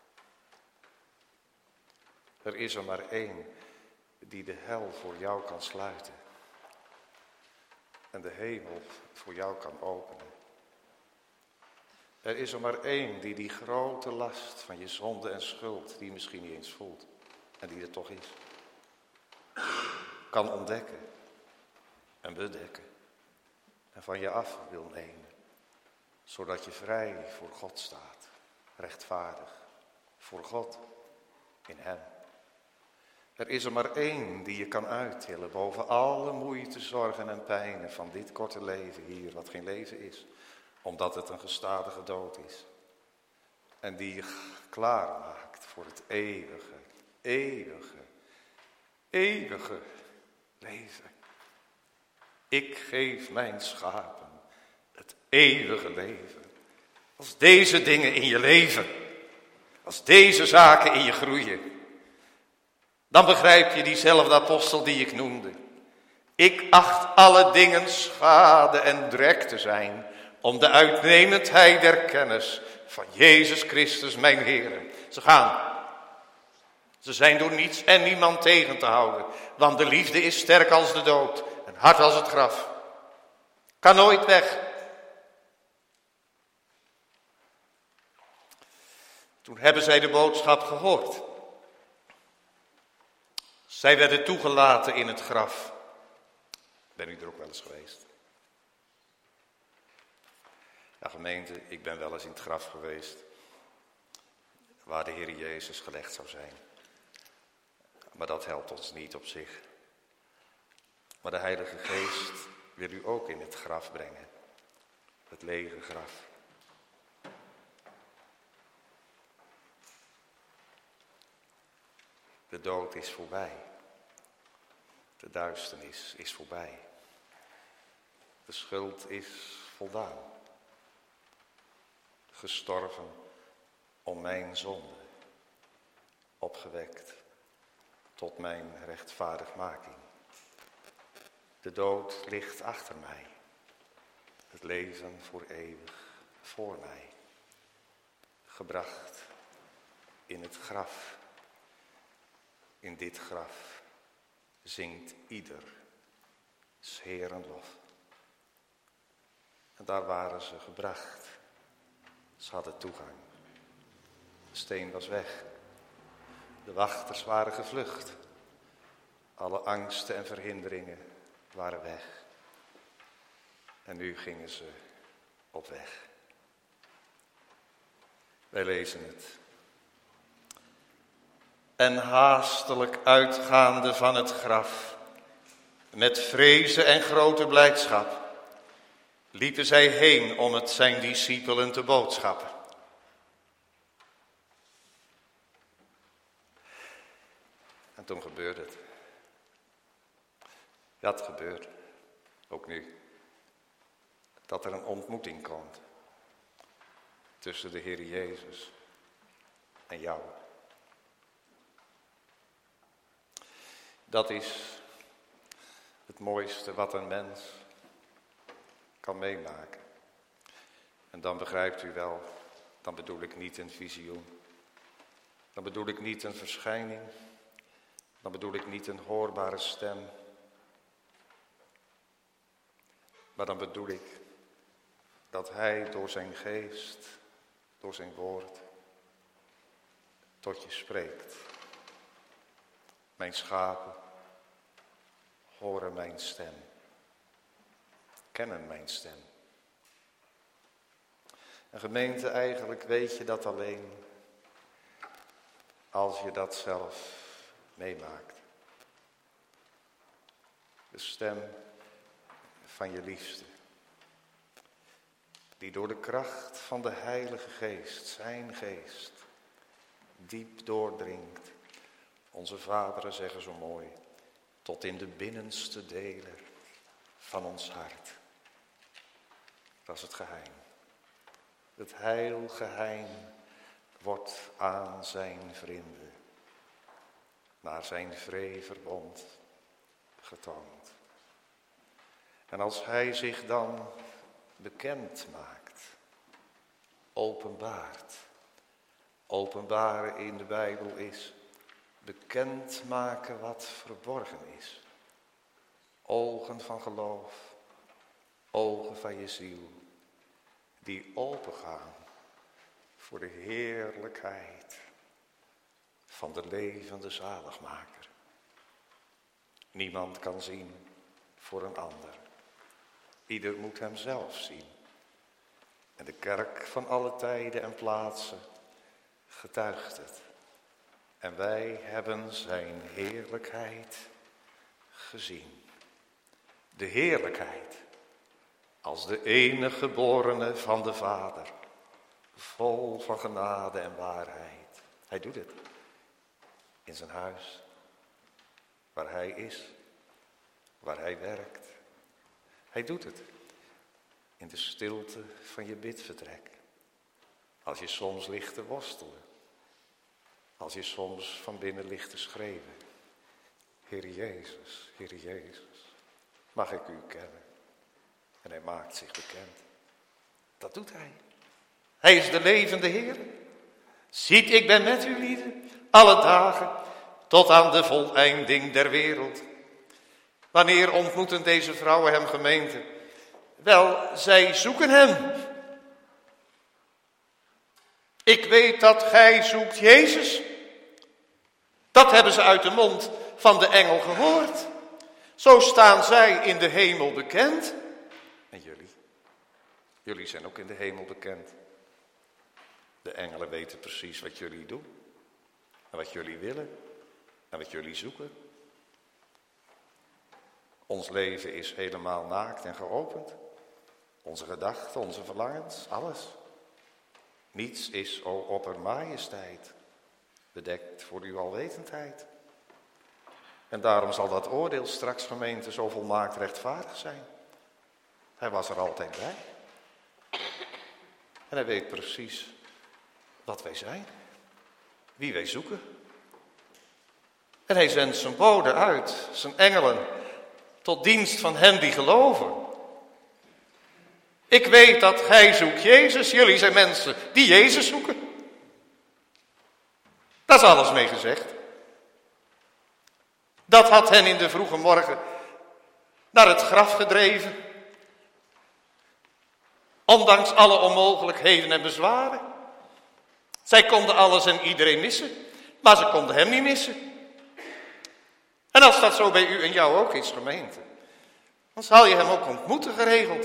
Er is er maar 1 die de hel voor jou kan sluiten en de hemel voor jou kan openen. Er is er maar 1 die grote last van je zonde en schuld, die je misschien niet eens voelt en die er toch is, kan ontdekken en bedekken en van je af wil nemen, zodat je vrij voor God staat, rechtvaardig voor God in hem. Er is er maar één die je kan uittillen boven alle moeite, zorgen en pijnen van dit korte leven hier, wat geen leven is, omdat het een gestadige dood is. En die je klaarmaakt voor het eeuwige, eeuwige, eeuwige leven. Ik geef mijn schapen het eeuwige leven. Als deze dingen in je leven, als deze zaken in je groeien, dan begrijp je diezelfde apostel die ik noemde. Ik acht alle dingen schade en drek te zijn, om de uitnemendheid der kennis van Jezus Christus mijn Heer. Ze gaan. Ze zijn door niets en niemand tegen te houden, want de liefde is sterk als de dood en hard als het graf. Kan nooit weg. Toen hebben zij de boodschap gehoord. Zij werden toegelaten in het graf. Ben u er ook wel eens geweest? Ja, gemeente, ik ben wel eens in het graf geweest, waar de Heer Jezus gelegd zou zijn. Maar dat helpt ons niet op zich. Maar de Heilige Geest wil u ook in het graf brengen. Het lege graf. De dood is voorbij. De duisternis is voorbij. De schuld is voldaan. Gestorven om mijn zonde. Opgewekt tot mijn rechtvaardigmaking. De dood ligt achter mij. Het leven voor eeuwig voor mij. Gebracht in het graf. In dit graf zingt ieder 's Heeren lof. En daar waren ze gebracht. Ze hadden toegang. De steen was weg. De wachters waren gevlucht. Alle angsten en verhinderingen waren weg. En nu gingen ze op weg. Wij lezen het. En haastelijk uitgaande van het graf, met vrezen en grote blijdschap, liepen zij heen om het zijn discipelen te boodschappen. En toen gebeurde het. Ja, het gebeurt. Ook nu. Dat er een ontmoeting komt. Tussen de Heer Jezus en jou. Dat is het mooiste wat een mens kan meemaken. En dan begrijpt u wel, dan bedoel ik niet een visioen. Dan bedoel ik niet een verschijning. Dan bedoel ik niet een hoorbare stem. Maar dan bedoel ik dat Hij door zijn geest, door zijn woord, tot je spreekt. Mijn schapen horen mijn stem, kennen mijn stem. En gemeente, eigenlijk weet je dat alleen als je dat zelf meemaakt. De stem van je liefste, die door de kracht van de Heilige Geest, zijn geest, diep doordringt. Onze vaderen zeggen zo mooi, tot in de binnenste delen van ons hart. Dat is het geheim. Het heilgeheim wordt aan zijn vrienden, naar zijn vreeverbond getoond. En als hij zich dan bekend maakt, openbaart. Openbaren in de Bijbel is bekend maken wat verborgen is. Ogen van geloof, ogen van je ziel, die opengaan voor de heerlijkheid van de levende zaligmaker. Niemand kan zien voor een ander. Ieder moet hem zelf zien. En de kerk van alle tijden en plaatsen getuigt het. en wij hebben zijn heerlijkheid gezien. De heerlijkheid als de enige geborene van de Vader, vol van genade en waarheid. Hij doet het in zijn huis, waar hij is, waar hij werkt. Hij doet het in de stilte van je bidvertrek. Als je soms ligt te worstelen. Als je soms van binnen ligt te schreeuwen. Heer Jezus, mag ik u kennen? En hij maakt zich bekend. Dat doet hij. Hij is de levende Heer. Ziet, ik ben met u lieden, alle dagen, tot aan de voleinding der wereld. Wanneer ontmoeten deze vrouwen hem, gemeente? Wel, zij zoeken hem. Ik weet dat gij zoekt Jezus. Dat hebben ze uit de mond van de engel gehoord. Zo staan zij in de hemel bekend. En jullie? Jullie zijn ook in de hemel bekend. De engelen weten precies wat jullie doen. En wat jullie willen. En wat jullie zoeken. Ons leven is helemaal naakt en geopend. Onze gedachten, onze verlangens, alles. Niets is, o oppermajesteit, bedekt voor uw alwetendheid. En daarom zal dat oordeel straks, gemeente, zo volmaakt rechtvaardig zijn. Hij was er altijd bij. En hij weet precies wat wij zijn, wie wij zoeken. En hij zendt zijn boden uit, zijn engelen, tot dienst van hen die geloven. Ik weet dat gij zoekt Jezus, jullie zijn mensen die Jezus zoeken. Daar is alles mee gezegd. Dat had hen in de vroege morgen naar het graf gedreven. Ondanks alle onmogelijkheden en bezwaren. Zij konden alles en iedereen missen, maar ze konden hem niet missen. En als dat zo bij u en jou ook is, gemeente, dan zal je hem ook ontmoeten geregeld.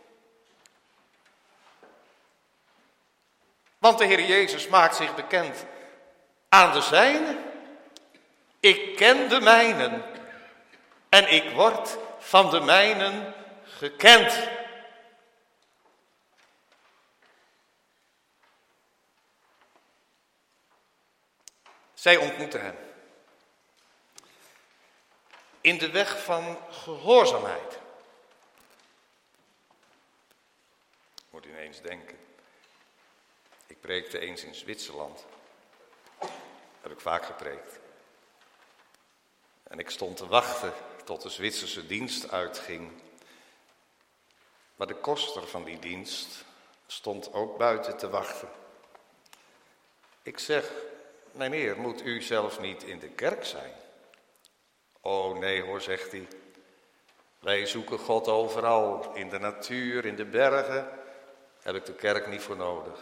Want de Heer Jezus maakt zich bekend aan de zijnen. Ik ken de mijnen en ik word van de mijnen gekend. Zij ontmoeten hem in de weg van gehoorzaamheid. Moet u ineens denken. Ik preekte eens in Zwitserland. Heb ik vaak gepreekt. En ik stond te wachten tot de Zwitserse dienst uitging. Maar de koster van die dienst stond ook buiten te wachten. Ik zeg, meneer, moet u zelf niet in de kerk zijn? Oh nee hoor, zegt hij. Wij zoeken God overal, in de natuur, in de bergen. Heb ik de kerk niet voor nodig.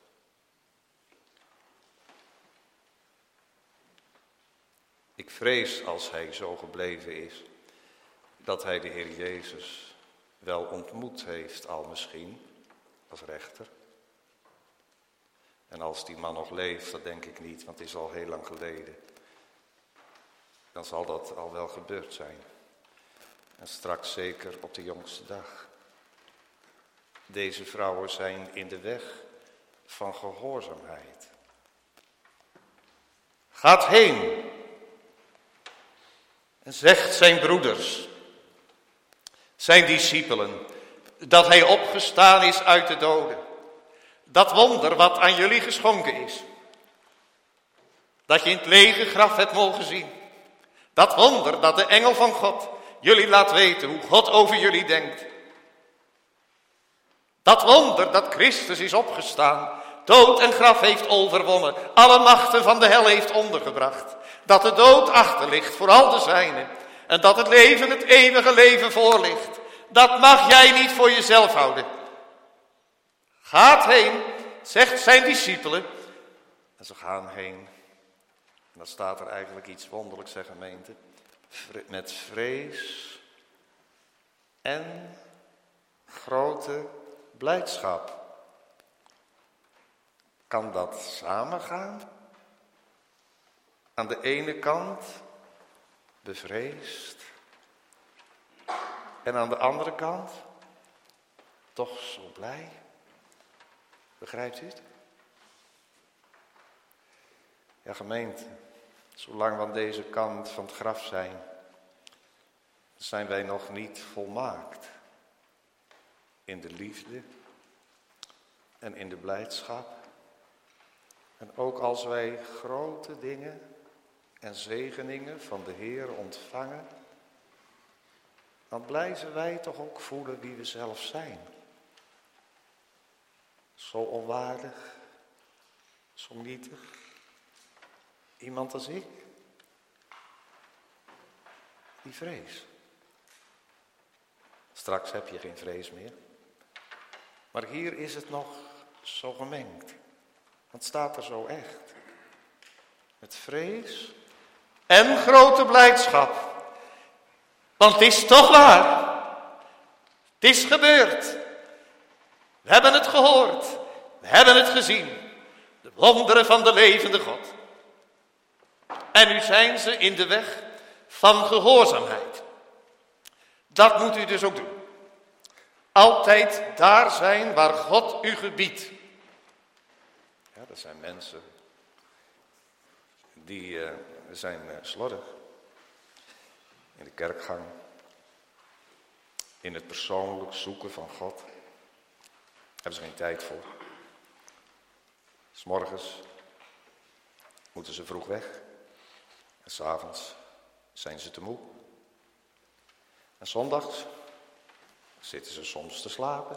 Ik vrees, als hij zo gebleven is, dat hij de Heer Jezus wel ontmoet heeft, al misschien, als rechter. En als die man nog leeft, dat denk ik niet, want het is al heel lang geleden. Dan zal dat al wel gebeurd zijn. En straks zeker op de jongste dag. Deze vrouwen zijn in de weg van gehoorzaamheid. Gaat heen en zegt zijn broeders, zijn discipelen, dat hij opgestaan is uit de doden. Dat wonder wat aan jullie geschonken is. Dat je in het lege graf hebt mogen zien. Dat wonder dat de engel van God jullie laat weten hoe God over jullie denkt. Dat wonder dat Christus is opgestaan, dood en graf heeft overwonnen, alle machten van de hel heeft ondergebracht. Dat de dood achter ligt voor al de zijnen en dat het leven, het eeuwige leven voor ligt. Dat mag jij niet voor jezelf houden. Gaat heen, zegt zijn discipelen. En ze gaan heen. En dan staat er eigenlijk iets wonderlijks, zeg gemeente. Met vrees en grote blijdschap. Kan dat samengaan? aan de ene kant bevreesd en aan de andere kant toch zo blij. Begrijpt u het? Ja, gemeente, zolang we aan deze kant van het graf zijn wij nog niet volmaakt in de liefde en in de blijdschap. En ook als wij grote dingen en zegeningen van de Heer ontvangen, dan blijven wij toch ook voelen wie we zelf zijn. Zo onwaardig, zo nietig. Iemand als ik, die vrees. Straks heb je geen vrees meer. Maar hier is het nog zo gemengd. Het staat er zo echt. Met vrees en grote blijdschap. Want het is toch waar. Het is gebeurd. We hebben het gehoord. We hebben het gezien. De wonderen van de levende God. En nu zijn ze in de weg van gehoorzaamheid. Dat moet u dus ook doen. Altijd daar zijn waar God u gebiedt. Ja, dat zijn mensen die zijn slordig. In de kerkgang. In het persoonlijk zoeken van God. Daar hebben ze geen tijd voor. 's Morgens moeten ze vroeg weg. En 's avonds zijn ze te moe. En 's zondags zitten ze soms te slapen.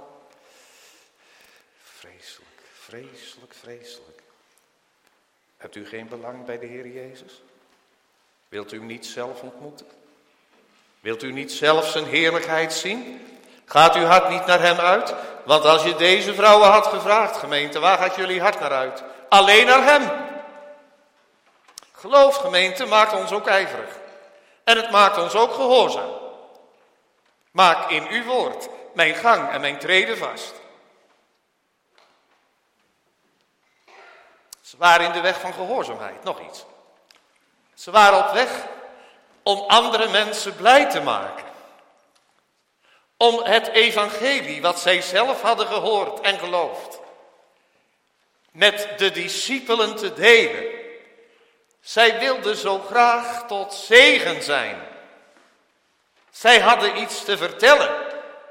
Vreselijk, vreselijk, vreselijk. Hebt u geen belang bij de Heer Jezus? Wilt u hem niet zelf ontmoeten? Wilt u niet zelf zijn heerlijkheid zien? Gaat uw hart niet naar hem uit? Want als je deze vrouwen had gevraagd, gemeente, waar gaat jullie hart naar uit? Alleen naar hem. Geloof, gemeente, maakt ons ook ijverig. En het maakt ons ook gehoorzaam. Maak in uw woord mijn gang en mijn treden vast. Ze waren in de weg van gehoorzaamheid, nog iets. Ze waren op weg om andere mensen blij te maken. Om het evangelie, wat zij zelf hadden gehoord en geloofd, met de discipelen te delen. Zij wilden zo graag tot zegen zijn. Zij hadden iets te vertellen.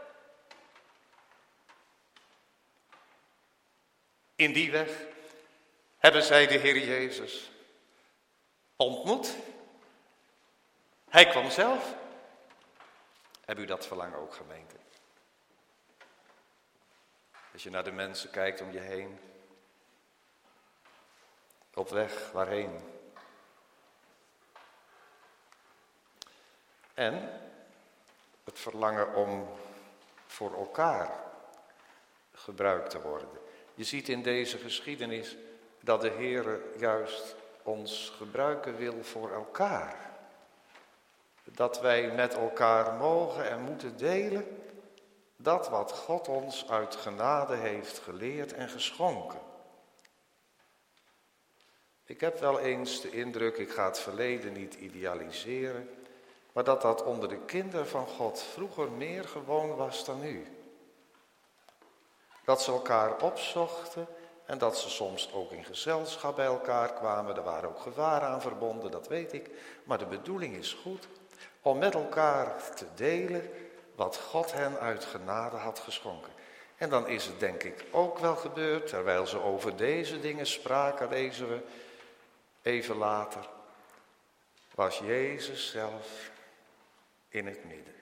In die weg hebben zij de Heer Jezus ontmoet. Hij kwam zelf. Heb u dat verlangen ook, gemeente? Als je naar de mensen kijkt om je heen. Op weg, waarheen? En het verlangen om voor elkaar gebruikt te worden. Je ziet in deze geschiedenis dat de Heer juist ons gebruiken wil voor elkaar. Dat wij met elkaar mogen en moeten delen dat wat God ons uit genade heeft geleerd en geschonken. Ik heb wel eens de indruk, ik ga het verleden niet idealiseren, maar dat onder de kinderen van God vroeger meer gewoon was dan nu. Dat ze elkaar opzochten en dat ze soms ook in gezelschap bij elkaar kwamen. Er waren ook gevaren aan verbonden, dat weet ik. Maar de bedoeling is goed om met elkaar te delen wat God hen uit genade had geschonken. En dan is het denk ik ook wel gebeurd, terwijl ze over deze dingen spraken, lezen we even later, was Jezus zelf in het midden.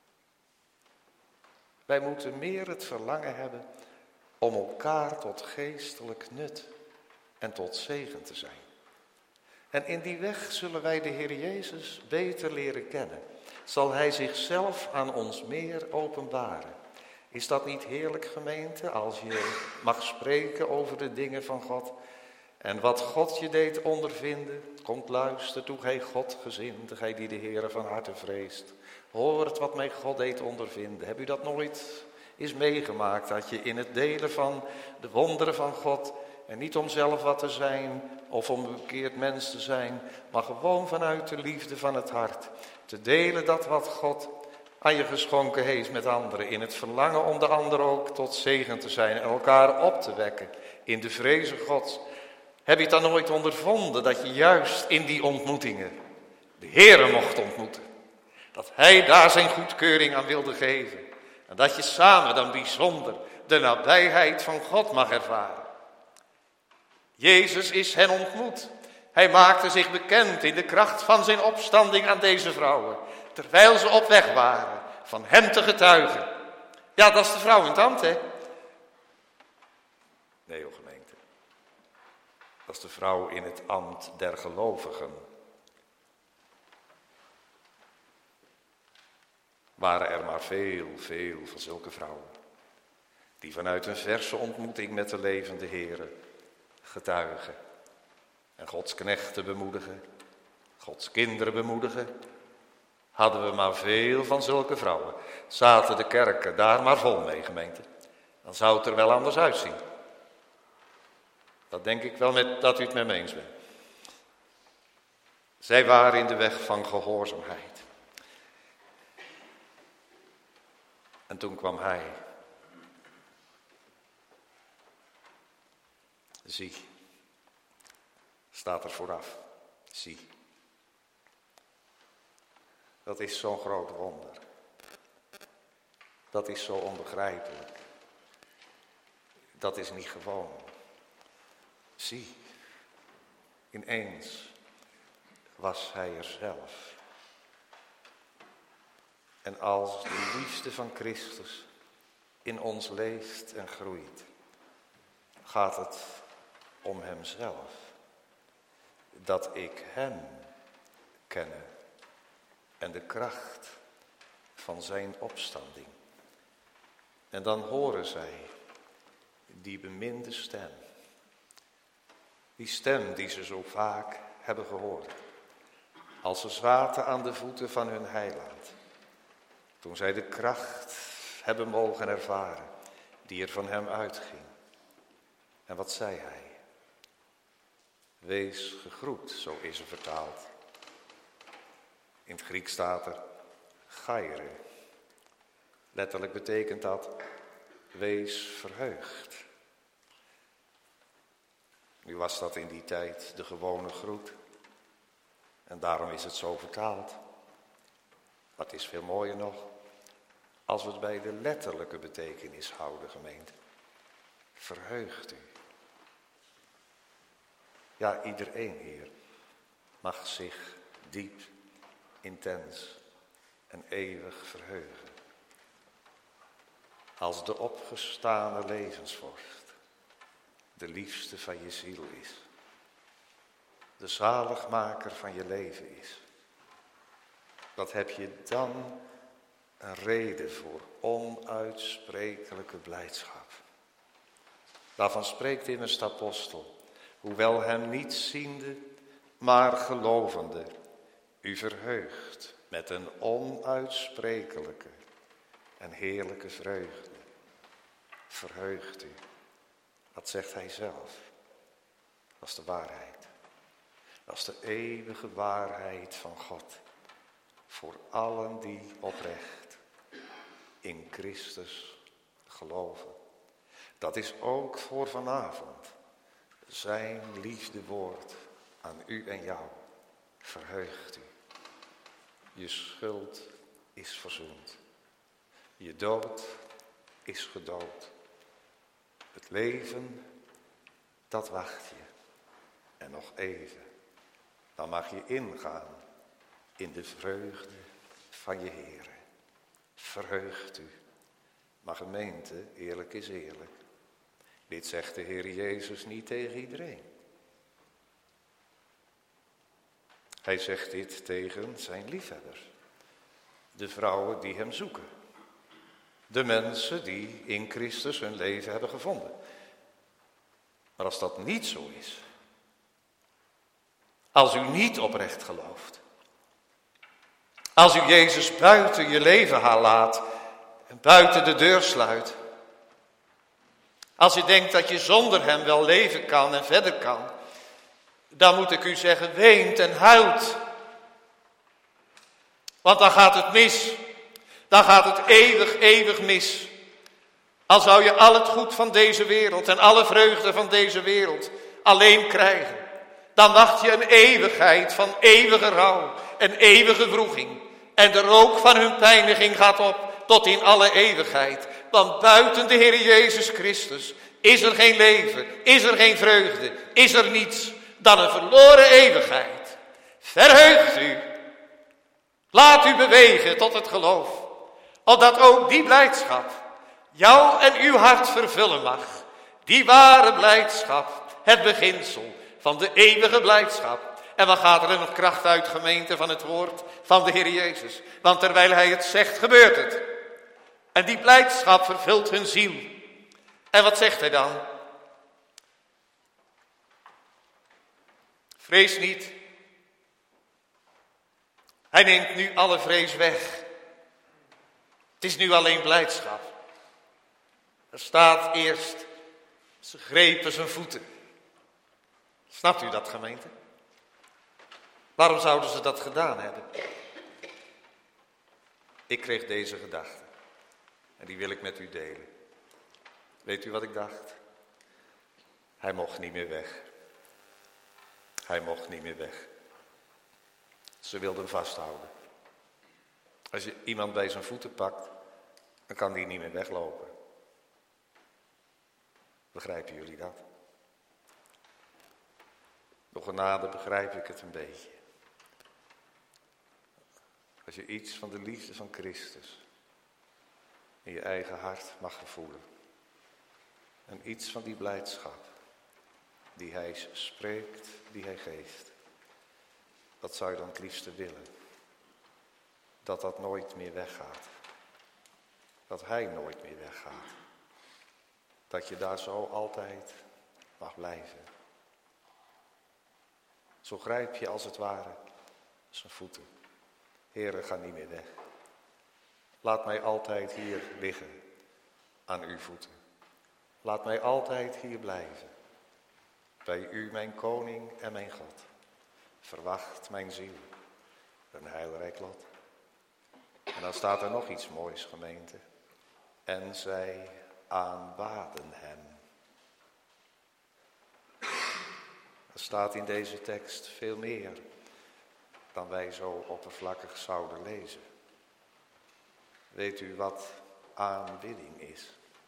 Wij moeten meer het verlangen hebben om elkaar tot geestelijk nut en tot zegen te zijn. En in die weg zullen wij de Heer Jezus beter leren kennen. Zal Hij zichzelf aan ons meer openbaren. Is dat niet heerlijk, gemeente, als je mag spreken over de dingen van God en wat God je deed ondervinden? Komt luister toe, gij Godgezinde, gij die de Heere van harte vreest. Hoort wat mij God deed ondervinden. Heb u dat nooit eens meegemaakt, dat je in het delen van de wonderen van God En niet om zelf wat te zijn of om een bekeerd mens te zijn, maar gewoon vanuit de liefde van het hart. Te delen dat wat God aan je geschonken heeft met anderen. In het verlangen om de ander ook tot zegen te zijn en elkaar op te wekken in de vreze Gods. Heb je het dan nooit ondervonden dat je juist in die ontmoetingen de Heere mocht ontmoeten? Dat Hij daar zijn goedkeuring aan wilde geven. En dat je samen dan bijzonder de nabijheid van God mag ervaren. Jezus is hen ontmoet. Hij maakte zich bekend in de kracht van zijn opstanding aan deze vrouwen. Terwijl ze op weg waren van hem te getuigen. Ja, dat is de vrouw in het ambt, hè? Nee, hoor gemeente. Dat is de vrouw in het ambt der gelovigen. Waren er maar veel van zulke vrouwen. Die vanuit een verse ontmoeting met de levende Heere getuigen. En Gods knechten bemoedigen. Gods kinderen bemoedigen. Hadden we maar veel van zulke vrouwen. Zaten de kerken daar maar vol mee, gemeente. Dan zou het er wel anders uitzien. Dat denk ik wel dat u het met me eens bent. Zij waren in de weg van gehoorzaamheid. En toen kwam hij. Zie, staat er vooraf. Zie. Dat is zo'n groot wonder. Dat is zo onbegrijpelijk. Dat is niet gewoon. Zie, ineens was hij er zelf. En als de liefde van Christus in ons leeft en groeit, gaat het om hemzelf. Dat ik hem ken en de kracht van zijn opstanding. En dan horen zij die beminde stem. Die stem die ze zo vaak hebben gehoord. Als ze zaten aan de voeten van hun heiland. Toen zij de kracht hebben mogen ervaren die er van hem uitging. En wat zei hij? Wees gegroet, zo is er vertaald. In het Grieks staat er gaire. Letterlijk betekent dat wees verheugd. Nu was dat in die tijd de gewone groet. En daarom is het zo vertaald. Maar het is veel mooier nog als we het bij de letterlijke betekenis houden, gemeente. Verheugt u. Ja, iedereen hier mag zich diep, intens en eeuwig verheugen. Als de opgestane levensvorst de liefste van je ziel is. De zaligmaker van je leven is. Wat heb je dan een reden voor onuitsprekelijke blijdschap. Daarvan spreekt immers de apostel. Hoewel hem niet ziende, maar gelovende. U verheugt met een onuitsprekelijke en heerlijke vreugde. Verheugt u. Dat zegt hij zelf. Dat is de waarheid. Dat is de eeuwige waarheid van God. Voor allen die oprecht in Christus geloven. Dat is ook voor vanavond. Zijn liefdewoord aan u en jou. Verheugt u. Je schuld is verzoend. Je dood is gedood. Het leven, dat wacht je. En nog even. Dan mag je ingaan in de vreugde van je Heere. Verheugt u. Maar gemeente, eerlijk is eerlijk. Dit zegt de Heer Jezus niet tegen iedereen. Hij zegt dit tegen zijn liefhebbers. De vrouwen die hem zoeken. De mensen die in Christus hun leven hebben gevonden. Maar als dat niet zo is. Als u niet oprecht gelooft. Als u Jezus buiten je leven laat en buiten de deur sluit. Als je denkt dat je zonder hem wel leven kan en verder kan, dan moet ik u zeggen, weent en huilt. Want dan gaat het mis. Dan gaat het eeuwig mis. Al zou je al het goed van deze wereld en alle vreugde van deze wereld alleen krijgen, dan wacht je een eeuwigheid van eeuwige rouw en eeuwige wroeging. En de rook van hun pijniging gaat op tot in alle eeuwigheid. Want buiten de Heer Jezus Christus is er geen leven, is er geen vreugde, is er niets dan een verloren eeuwigheid. Verheugt u. Laat u bewegen tot het geloof, opdat ook die blijdschap jou en uw hart vervullen mag. Die ware blijdschap, het beginsel van de eeuwige blijdschap. En wat gaat er nog kracht uit, gemeente, van het woord van de Heer Jezus? Want terwijl hij het zegt, gebeurt het. En die blijdschap vervult hun ziel. En wat zegt hij dan? Vrees niet. Hij neemt nu alle vrees weg. Het is nu alleen blijdschap. Er staat eerst, ze grepen zijn voeten. Snapt u dat, gemeente? Waarom zouden ze dat gedaan hebben? Ik kreeg deze gedachte. En die wil ik met u delen. Weet u wat ik dacht? Hij mocht niet meer weg. Hij mocht niet meer weg. Ze wilden hem vasthouden. Als je iemand bij zijn voeten pakt, dan kan die niet meer weglopen. Begrijpen jullie dat? Door genade begrijp ik het een beetje. Als je iets van de liefde van Christus in je eigen hart mag voelen. En iets van die blijdschap die hij spreekt, die hij geeft. Wat zou je dan het liefste willen? Dat dat nooit meer weggaat. Dat hij nooit meer weggaat. Dat je daar zo altijd mag blijven. Zo grijp je als het ware zijn voeten. Heere, ga niet meer weg. Laat mij altijd hier liggen aan uw voeten. Laat mij altijd hier blijven. Bij u, mijn koning en mijn God. Verwacht mijn ziel een heilrijk lot. En dan staat er nog iets moois, gemeente. En zij aanbaden hem. Er staat in deze tekst veel meer dan wij zo oppervlakkig zouden lezen. Weet u wat aanbidding is?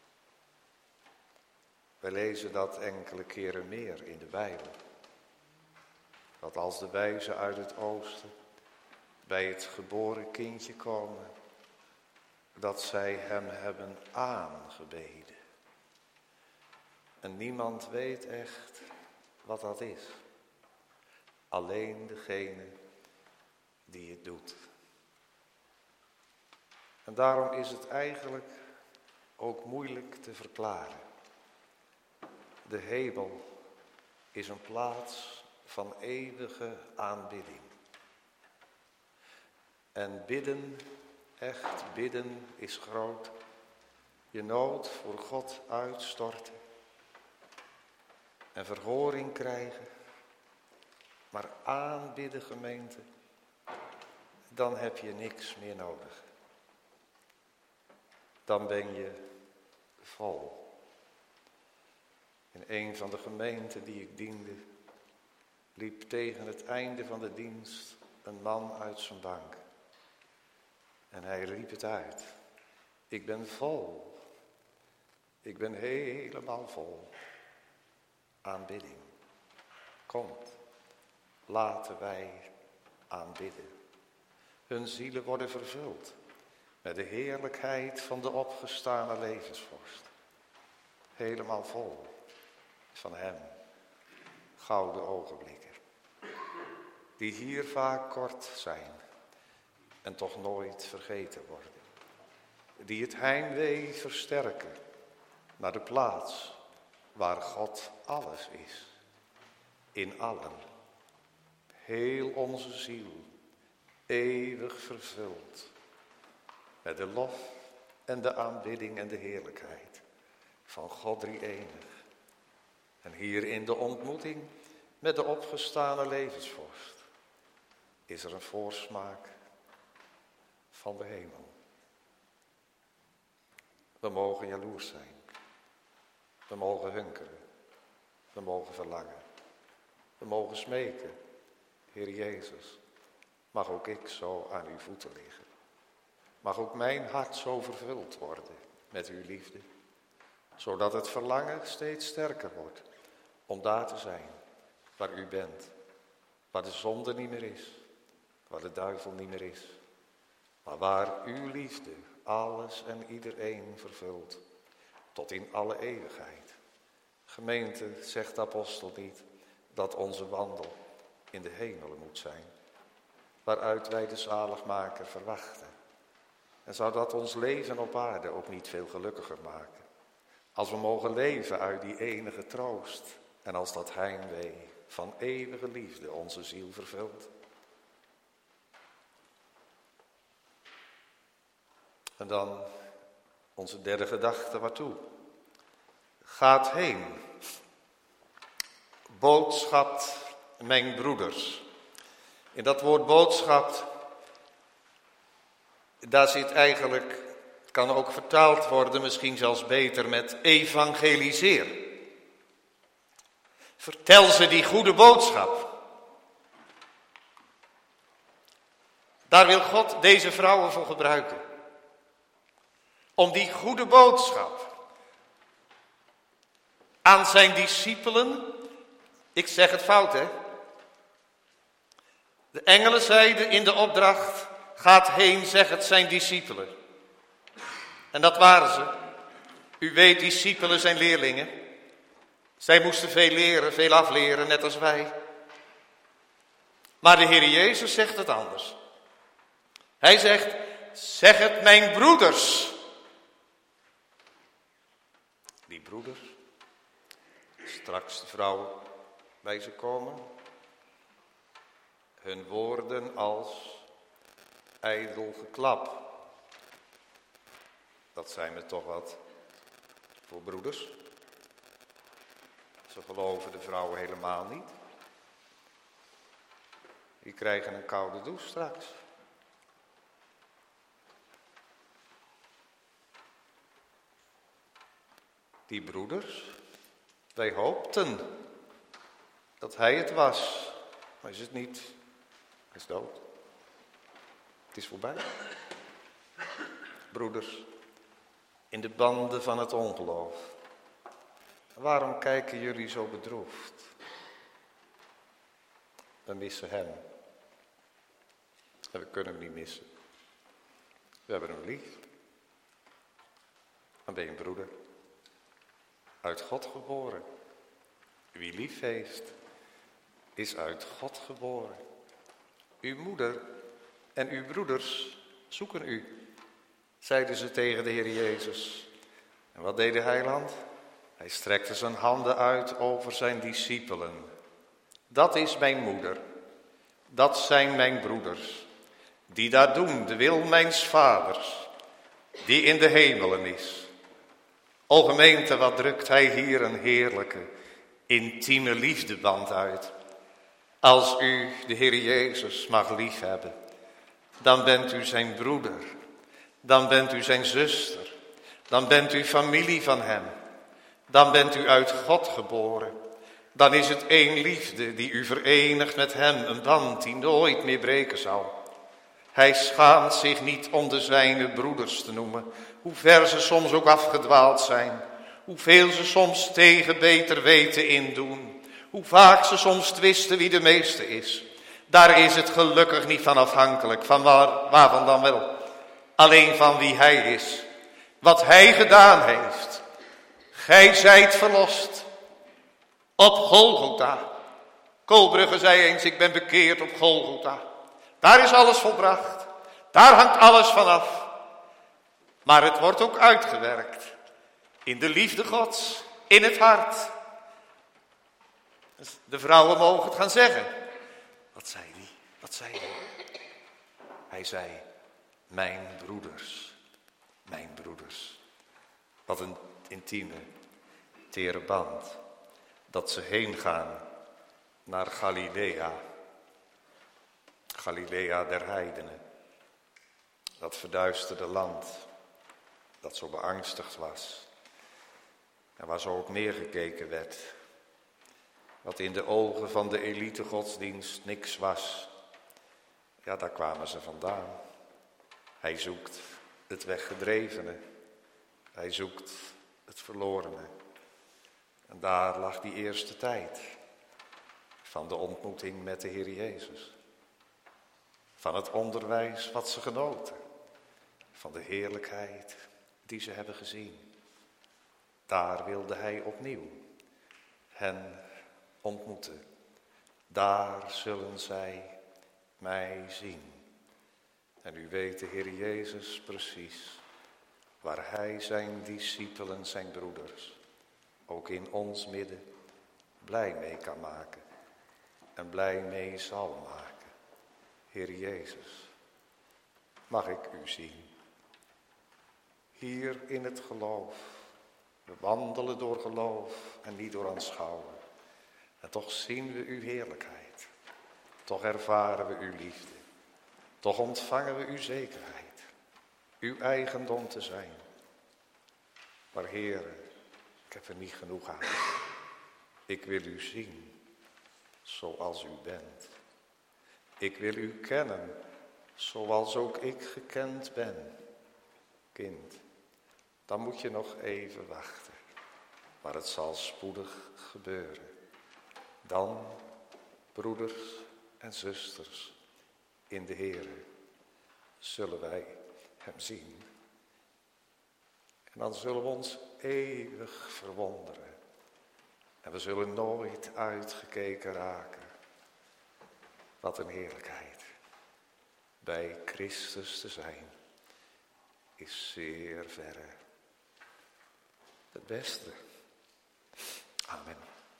We lezen dat enkele keren meer in de Bijbel. Dat als de wijzen uit het oosten bij het geboren kindje komen, dat zij hem hebben aangebeden. En niemand weet echt wat dat is. Alleen degene die het doet. En daarom is het eigenlijk ook moeilijk te verklaren. De hemel is een plaats van eeuwige aanbidding. En bidden, echt bidden, is groot. Je nood voor God uitstorten. En verhoring krijgen. Maar aanbidden, gemeente, dan heb je niks meer nodig. Dan ben je vol. In een van de gemeenten die ik diende, liep tegen het einde van de dienst een man uit zijn bank. En hij riep het uit. Ik ben vol. Ik ben helemaal vol. Aanbidding. Komt. Laten wij aanbidden. Hun zielen worden vervuld met de heerlijkheid van de opgestane levensvorst. Helemaal vol van hem. Gouden ogenblikken. Die hier vaak kort zijn en toch nooit vergeten worden. Die het heimwee versterken naar de plaats waar God alles is. In allen. Heel onze ziel eeuwig vervuld met de lof en de aanbidding en de heerlijkheid van God drie-enig. En hier in de ontmoeting met de opgestane levensvorst is er een voorsmaak van de hemel. We mogen jaloers zijn. We mogen hunkeren. We mogen verlangen. We mogen smeken. Heer Jezus, mag ook ik zo aan uw voeten liggen. Mag ook mijn hart zo vervuld worden met uw liefde. Zodat het verlangen steeds sterker wordt om daar te zijn waar u bent. Waar de zonde niet meer is. Waar de duivel niet meer is. Maar waar uw liefde alles en iedereen vervult. Tot in alle eeuwigheid. Gemeente, zegt de apostel niet dat onze wandel in de hemelen moet zijn. Waaruit wij de zaligmaker verwachten. En zou dat ons leven op aarde ook niet veel gelukkiger maken. Als we mogen leven uit die enige troost. En als dat heimwee van eeuwige liefde onze ziel vervult. En dan onze derde gedachte, waartoe? Gaat heen. Boodschapt mijn broeders. In dat woord boodschap, daar zit eigenlijk, kan ook vertaald worden, misschien zelfs beter met evangeliseer. Vertel ze die goede boodschap. Daar wil God deze vrouwen voor gebruiken. Om die goede boodschap aan zijn discipelen, ik zeg het fout hè. De engelen zeiden in de opdracht, gaat heen, zeg het zijn discipelen. En dat waren ze. U weet, discipelen zijn leerlingen. Zij moesten veel leren, veel afleren, net als wij. Maar de Heer Jezus zegt het anders. Hij zegt, zeg het mijn broeders. Die broeders, straks de vrouwen bij ze komen. Hun woorden als ijdel geklap. Dat zijn we toch wat voor broeders. Ze geloven de vrouwen helemaal niet. Die krijgen een koude douche straks. Die broeders, wij hoopten dat hij het was. Maar is het niet. Hij is dood. Het is voorbij. Broeders, in de banden van het ongeloof. Waarom kijken jullie zo bedroefd? We missen hem. En we kunnen hem niet missen. We hebben hem lief. Dan ben je een broeder. Uit God geboren. Wie lief heeft, is uit God geboren. Uw moeder en uw broeders zoeken u, zeiden ze tegen de Heer Jezus. En wat deed de heiland? Hij strekte zijn handen uit over zijn discipelen. Dat is mijn moeder. Dat zijn mijn broeders. Die daar doen de wil mijns vaders. Die in de hemelen is. O gemeente, wat drukt hij hier een heerlijke, intieme liefdeband uit. Als u de Heer Jezus mag liefhebben, dan bent u zijn broeder. Dan bent u zijn zuster. Dan bent u familie van hem. Dan bent u uit God geboren. Dan is het één liefde die u verenigt met hem, een band die nooit meer breken zal. Hij schaamt zich niet om de zijne broeders te noemen, hoe ver ze soms ook afgedwaald zijn, hoeveel ze soms tegen beter weten indoen, hoe vaak ze soms twisten wie de meeste is. Daar is het gelukkig niet van afhankelijk, van waarvan dan wel? Alleen van wie hij is, wat hij gedaan heeft. Gij zijt verlost op Golgotha. Koolbrugge zei eens, ik ben bekeerd op Golgotha. Daar is alles volbracht. Daar hangt alles vanaf. Maar het wordt ook uitgewerkt. In de liefde Gods. In het hart. De vrouwen mogen het gaan zeggen. Wat zei hij? Wat zei hij? Hij zei, mijn broeders. Mijn broeders. Wat een intieme, tere band. Dat ze heen gaan naar Galilea. Galilea der heidenen. Dat verduisterde land, dat zo beangstigd was. En waar zo ook neergekeken werd. Wat in de ogen van de elite godsdienst niks was. Ja, daar kwamen ze vandaan. Hij zoekt het weggedrevene. Hij zoekt het verlorene. En daar lag die eerste tijd van de ontmoeting met de Heer Jezus. Van het onderwijs wat ze genoten. Van de heerlijkheid die ze hebben gezien. Daar wilde hij opnieuw hen ontmoeten. Daar zullen zij mij zien. En u weet de Heer Jezus precies waar hij zijn discipelen, zijn broeders, ook in ons midden blij mee kan maken. En blij mee zal maken. Heer Jezus, mag ik u zien? Hier in het geloof. We wandelen door geloof en niet door aanschouwen. En toch zien we uw heerlijkheid. Toch ervaren we uw liefde. Toch ontvangen we uw zekerheid. Uw eigendom te zijn. Maar Heere, ik heb er niet genoeg aan. Ik wil u zien zoals u bent. Ik wil u kennen zoals ook ik gekend ben. Kind, dan moet je nog even wachten. Maar het zal spoedig gebeuren. Dan, broeders en zusters, in de Heere, zullen wij hem zien. En dan zullen we ons eeuwig verwonderen. En we zullen nooit uitgekeken raken. Wat een heerlijkheid. Bij Christus te zijn is zeer verre het beste. Amen.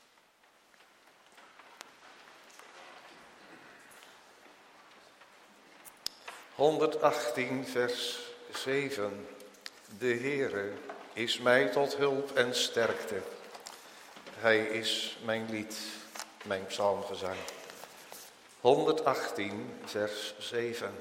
(118 vers 7). De Heere is mij tot hulp en sterkte. Hij is mijn lied, mijn psalmgezang. 118 vers 7.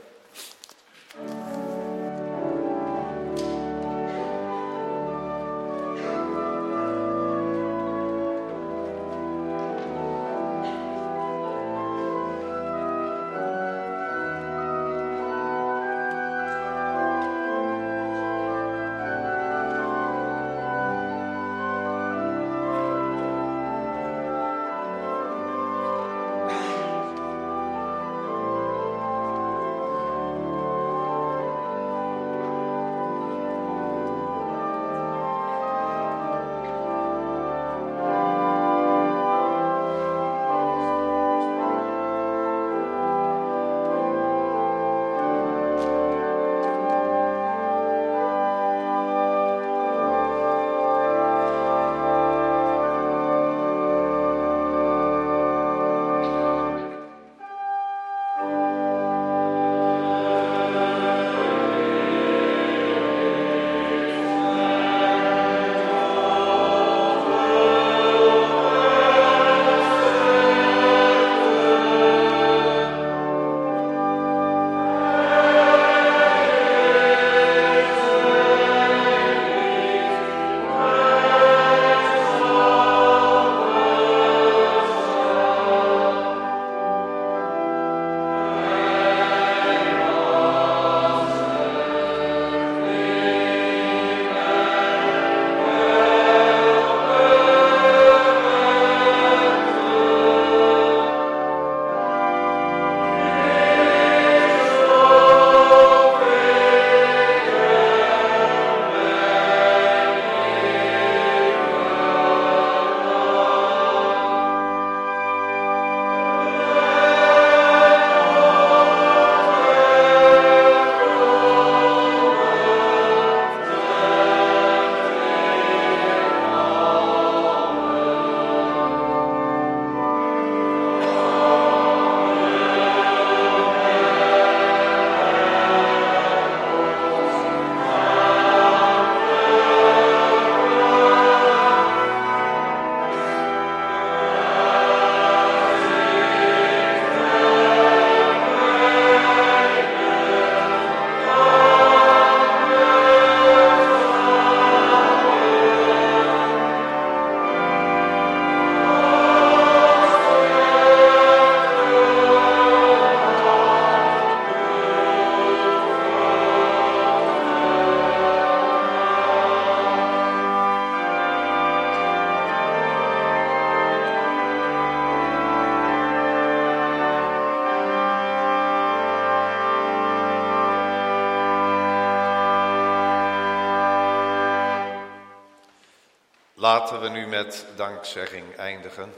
Laten we nu met dankzegging eindigen.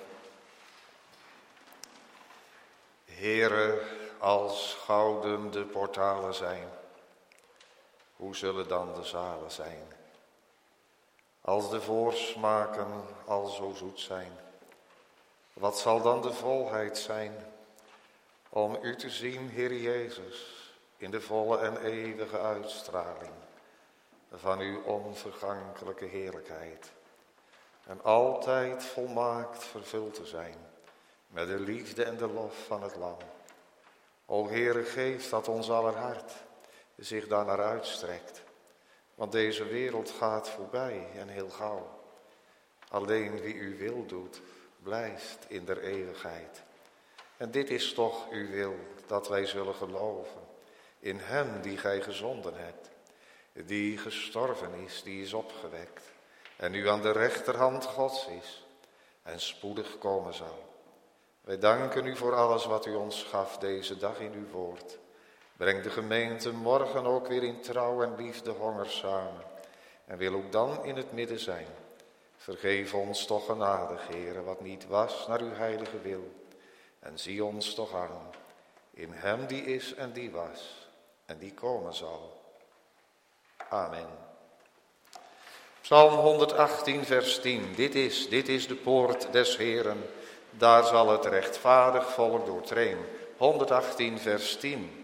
Heere, als gouden de portalen zijn, hoe zullen dan de zalen zijn? Als de voorsmaken al zo zoet zijn, wat zal dan de volheid zijn om u te zien, Heer Jezus, in de volle en eeuwige uitstraling van uw onvergankelijke heerlijkheid en altijd volmaakt vervuld te zijn met de liefde en de lof van het Lam. O Heere, geef dat ons aller hart zich daarnaar uitstrekt, want deze wereld gaat voorbij en heel gauw. Alleen wie uw wil doet, blijft in der eeuwigheid. En dit is toch uw wil, dat wij zullen geloven in hem die gij gezonden hebt, die gestorven is, die is opgewekt en nu aan de rechterhand Gods is en spoedig komen zal. Wij danken u voor alles wat u ons gaf deze dag in uw woord. Breng de gemeente morgen ook weer in trouw en liefde honger samen en wil ook dan in het midden zijn. Vergeef ons toch genadig, Heere, wat niet was naar uw heilige wil. En zie ons toch aan in hem die is en die was en die komen zal. Amen. Psalm 118 vers 10. Dit is de poort des Heeren. Daar zal het rechtvaardig volk doortreden. 118 vers 10.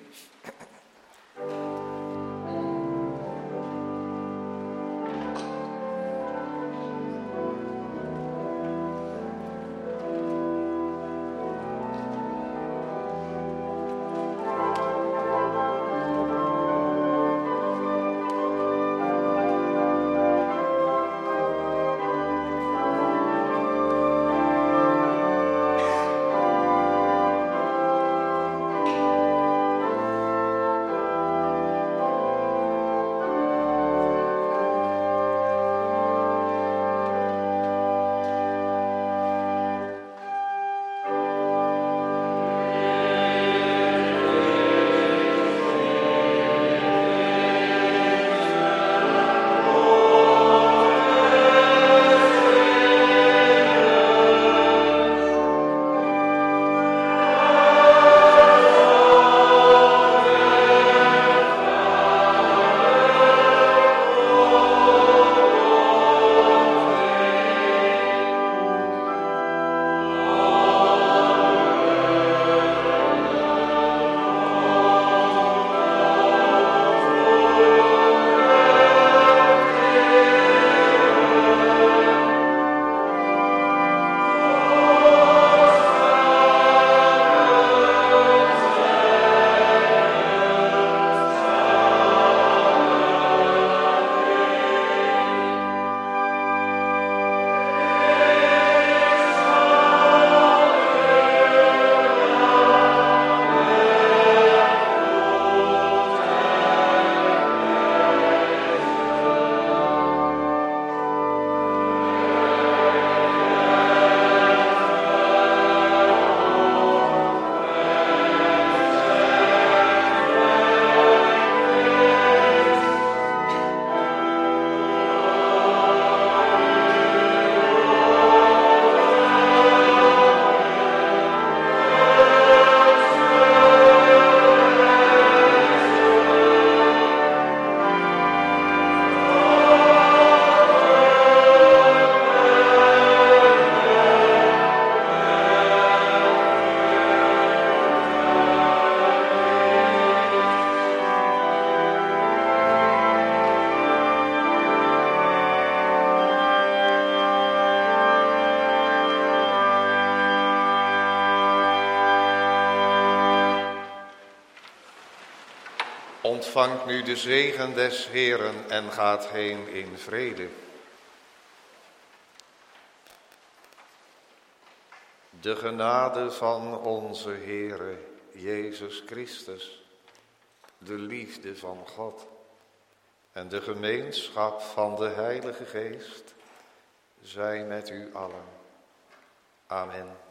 Ontvangt nu de zegen des Heeren en gaat heen in vrede. De genade van onze Heere Jezus Christus, de liefde van God en de gemeenschap van de Heilige Geest zij met u allen. Amen.